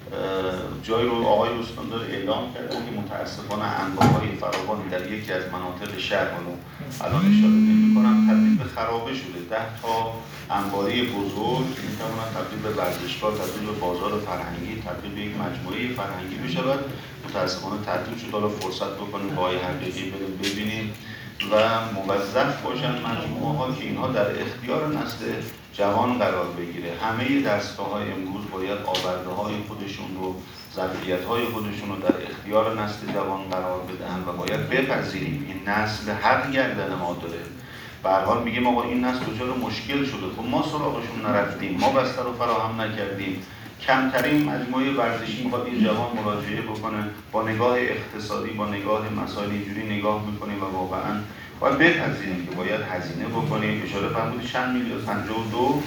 Speaker 4: جایی رو آقای استاندار اعلام کردن که متاسفانه انبارهای فراوانی در یکی از مناطق شهر رو الان اشاره نمی‌کنم تبدیل به خرابه شده. ده تا انباری بزرگ می‌تواند تبدیل به ورزشگاه، تبدیل به بازار فرهنگی، تبدیل به یک مجموعه فرهنگی بشود. متاسفانه تعطیل شد. حالا فرصت بکنیم با آقای حقیقی بریم ببینیم و موظف باشن مجموعه‌ها که اینها در اختیار نسل جوان قرار بگیره. همه دستگاه‌های امروز باید آورده‌های خودشون رو، ظرفیت‌های خودشون رو در اختیار نسل جوان قرار بدن و باید بپذیریم این نسل حق گردن ما داره. به هر حال میگیم آقا این نسل دچار مشکل شده، خب ما سراغشون نرفتیم، ما بستر رو فراهم نکردیم. کمترین مجموعه ورزشی میخواد این جوان مراجعه بکنه، با نگاه اقتصادی، با نگاه مسائل اینجوری نگاه میکنیم و واقعا باید بپذیریم که باید هزینه بکنیم. اشاره فرمودید چند میلیون، پنجاه و دو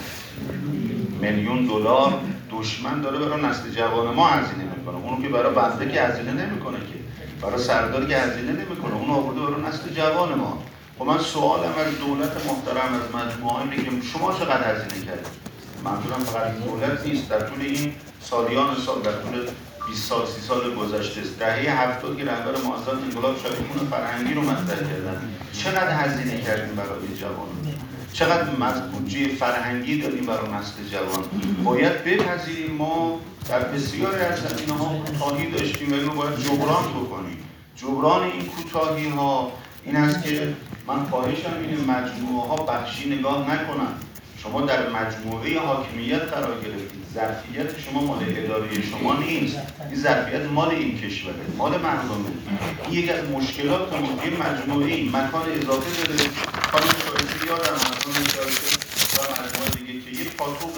Speaker 4: میلیون دلار دشمن داره برای نسل جوان ما هزینه میکنه. اونو که برای بنده که هزینه نمیکنه، که برای سردار که هزینه نمیکنه، اون آورده برای نسل جوان ما. خب من سوالم از دولت محترم، از مجموعه اینه که شما چقدر هزینه کردید؟ منظورم فقط دولت نیست، در طول این سالیان سال، در طول بیست سال سی سال گذشته است، دهه هفتاد که رهبر معظم انقلاب شاهدخون فرهنگی رو مطرح کردن، چقدر هزینه کردیم برای جوان؟ چقدر بودجه فرهنگی داریم برای نسل جوان؟ باید بپذیریم ما در بسیاری از زمینه‌ها کوتاهی داشتیم و اینو باید جبران بکنیم. جبران این کوتاهی‌ها این است که من خواهشم اینه مجموعه‌ها بخشی نگاه نکنن. شما در مجموعه حاکمیت قرار گرفتید. ظرفیت شما مال اداره شما نیست. این ظرفیت مال این کشوره، مال مردمه. این یک از مشکلات ما. این مجموعه مکان اضافه داره. خانم شایسته یادم مردم شایسته و مردم دیگه که یک پاتوق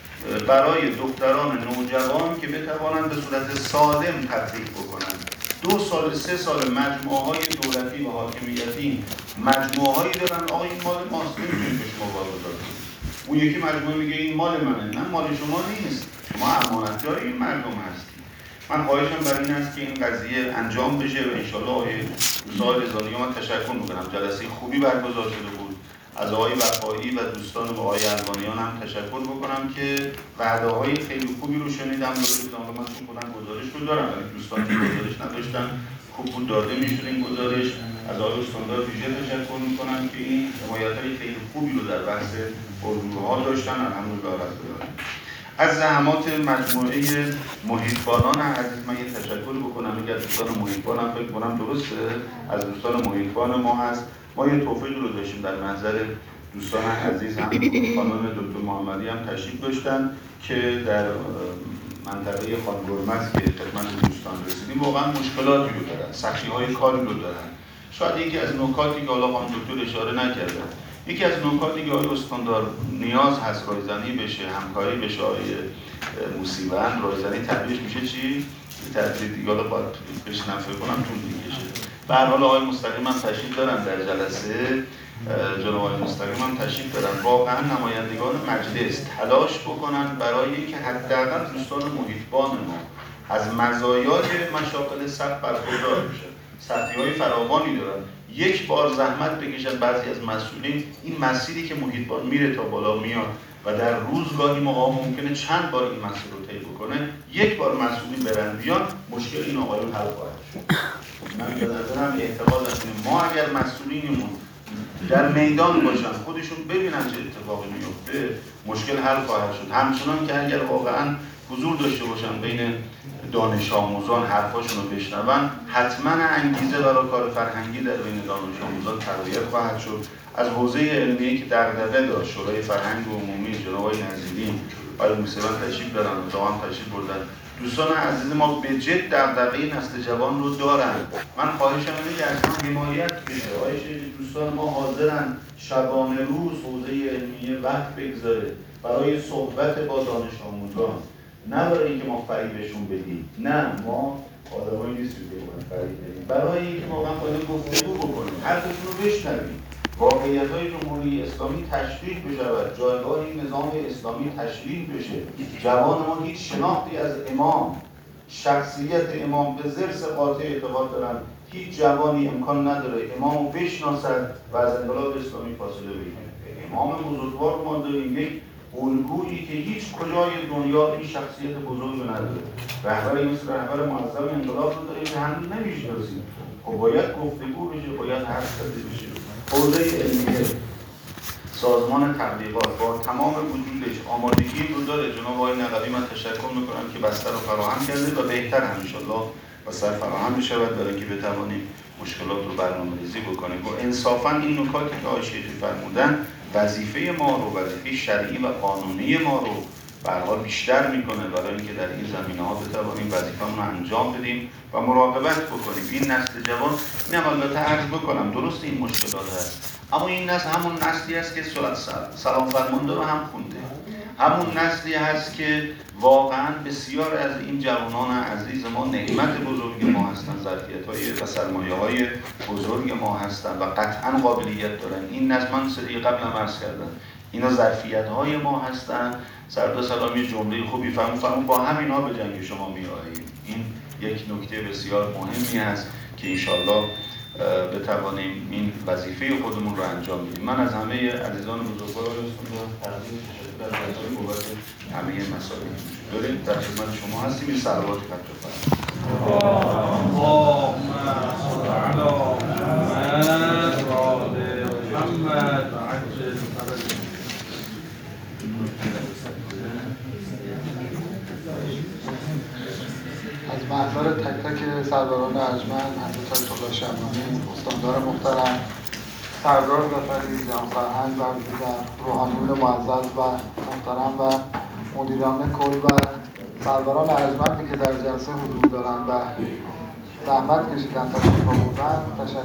Speaker 4: برای دختران نوجوان که بتوانند به صورت سالم تطبیق بکنند. دو سال سه سال مجموعه های دولتی و حاکمیتی مجموعه هایی دارن آقا این مال ماست، نمیتونید به شما واگذار کنید. اون یکی مجموعه میگه این مال منه. نه، مال شما نیست، شما امانتدار این مردم هستید. من خواهشم بر این است که این قضیه انجام بشه و انشالله آقای روزا رضایی من تشکر میکنم. جلسه خوبی برگزار شده بود. از آقای وفایی و دوستان و آقای البانیان هم تشکر بکنم که وعده های خیلی خوبی رو شنیدم. دادم من چون خودم گزارش رو دارم ولی دوستان که گزارش نداشتن خوب بود داده میشد این گزارش. از آقای استاندار ویژه تشکر میکنم که این حمایت‌های خیلی خوبی رو در بحث اردوگاه‌ها داشتن. الحمدلله رب العالمین. از زحمات مجموعه محیطبانان عزیز من یه تشکر بکنم. اگر دوستان محیطبان هم فکر کنم درسته، از دوستان محیطبان ما هست. ما یه توفیق رو داشتیم در منظر دوستان عزیز، هم خانم دکتر محمدی هم تشریف داشتن که در منطقه خانگرمز که خدمت دوستان رسیدیم واقعا مشکلاتی رو دارن، سختی‌های کاری رو دارن. شاید یکی از نکاتی که حالا خانم دکتر اشاره نکردن، یکی از نکاتی که آقای استاندار نیاز هست رایزنی بشه، همکاری بشه. آقای موسیوند رایزنی تعبیرش میشه چی؟ تعبیر دیگه حالا باید بشنم فکر کنم طول میکشه. به هر حال آقای مستقیم هم تشریف دارن در جلسه، جناب آقای مستقیم هم تشریف دارن. واقعا نمایندگان مجلس تلاش بکنن برای اینکه حداقل دوستان محیطبان ما از مزایای مشاغل سخت برخوردار بشن. سختی‌های فراوانی دارن. یک بار زحمت بکشن بعضی از مسئولین این مسیری که محیطبان میره تا بالا میاد و در روزگاهی موقع ممکنه چند بار این مسیر رو طی بکنه. یک بار مسئولین برن بیان مشکل این آقایون حل خواهد شد. من به نظرم اعتقادم اینه ما اگر مسئولینمون در میدان باشن، خودشون ببینن چه اتفاقی میفته، مشکل حل خواهد شد. همچنان که اگر واقعا حضور داشته باشن بین دانش آموزان، حرفاشون رو بشنون، حتما انگیزه برای کار فرهنگی در بین دانش آموزان تقویت خواهد شد. از حوزه علمیه‌ای که دغدغه داشت، شورای فرهنگ عمومی جناب آقای نظیری، آقای موسوی تشریف دارن، اتفاقا تشریف بردن. دوستان عزیز ما به جد دغدغه نسل جوان رو دارن. من خواهشم اینه که اصلا حمایت بشه. آقای شیخی، دوستان ما حاضرن شبانه روز حوزه علمیه وقت بگذاره برای صحبت با دانش آموزان، نه برای اینکه ما فریبشون بدیم، نه ما آدمایی نیستیم که ما فریب بدیم، برای اینکه واقعا باید گفتگو بکنیم، حرفتون رو بشنویم، واقعیت‌های جمهوری اسلامی تشریح بشود، جایگاه نظام اسلامی تشریح بشه. جوان ما هیچ شناختی از امام، شخصیت امام به ضرس قاطع اعتقاد دارن. هیچ جوانی امکان نداره امامو بشناسد و از انقلاب اسلامی فاصله بگیره. امام بزرگوار ما داریم، یک الگویی که هیچ کجای دنیا این شخصیت بزرگ نداره. رهبری مثل رهبر معظم انقلاب رو داریم که هنوز نمیشناسیم. خب باید گفتگو بشه، باید حرف زده بشه. حوزه علمیه، سازمان تبلیغات با تمام وجودش آمادگی رو داره. جناب آقای نقوی من تشکر میکنم که بستر رو فراهم کرده و بهتر هم انشالله بستر فراهم بشود برای که بتوانیم مشکلات رو برنامه‌ریزی بکنیم. و انصافا این نکاتی که آقای شیخی فرمودن وظیفه ما رو، وظیفه شرعی و قانونی ما رو به هر حال بیشتر میکنه برای اینکه در این زمینه‌ها بتوانیم وظیفه‌مون رو انجام بدیم و مراقبت بکنیم. این نسل جوان، اینم البته عرض بکنم، درست این مشکلات هست، اما این نسل همون نسلی است که سلام فرمانده رو هم خونده، همون نسلی هست که واقعا بسیار از این جوانان عزیز ما نعمت بزرگ ما هستند، ظرفیت‌های و سرمایه‌های بزرگ ما هستند و قطعا قابلیت دارن. این نسل، من سری قبل هم عرض کردم، اینا ظرفیت‌های ما هستند. سردا سلام یه جمله خوبی فرمود، فرمود با همینا به جنگ شما می‌آییم. این یک نکته بسیار مهمی است که انشالله بتوانیم این وظیفه خودمون رو انجام بدیم. من از همه عزیزان بزرگوار رو تقدیم تشکر از بابت همه مسائل داریم، در خدمت شما هستیم. این صلوات خدمت فرمایید.
Speaker 2: اللهم صل علی محمد و آل محمد و عجل فرجهم.
Speaker 1: از محضر تک تک سرداران ارجمند، حضرت آیت الله شمرانی، استاندار محترم، سردار ظفری، جهان فرهنگ برگزیدن، روحانیون معزز و محترم و مدیران کل و سرداران ارجمندی که در جلسه حضور دارند و زحمت کشیدن تشریف آوردن، تشکر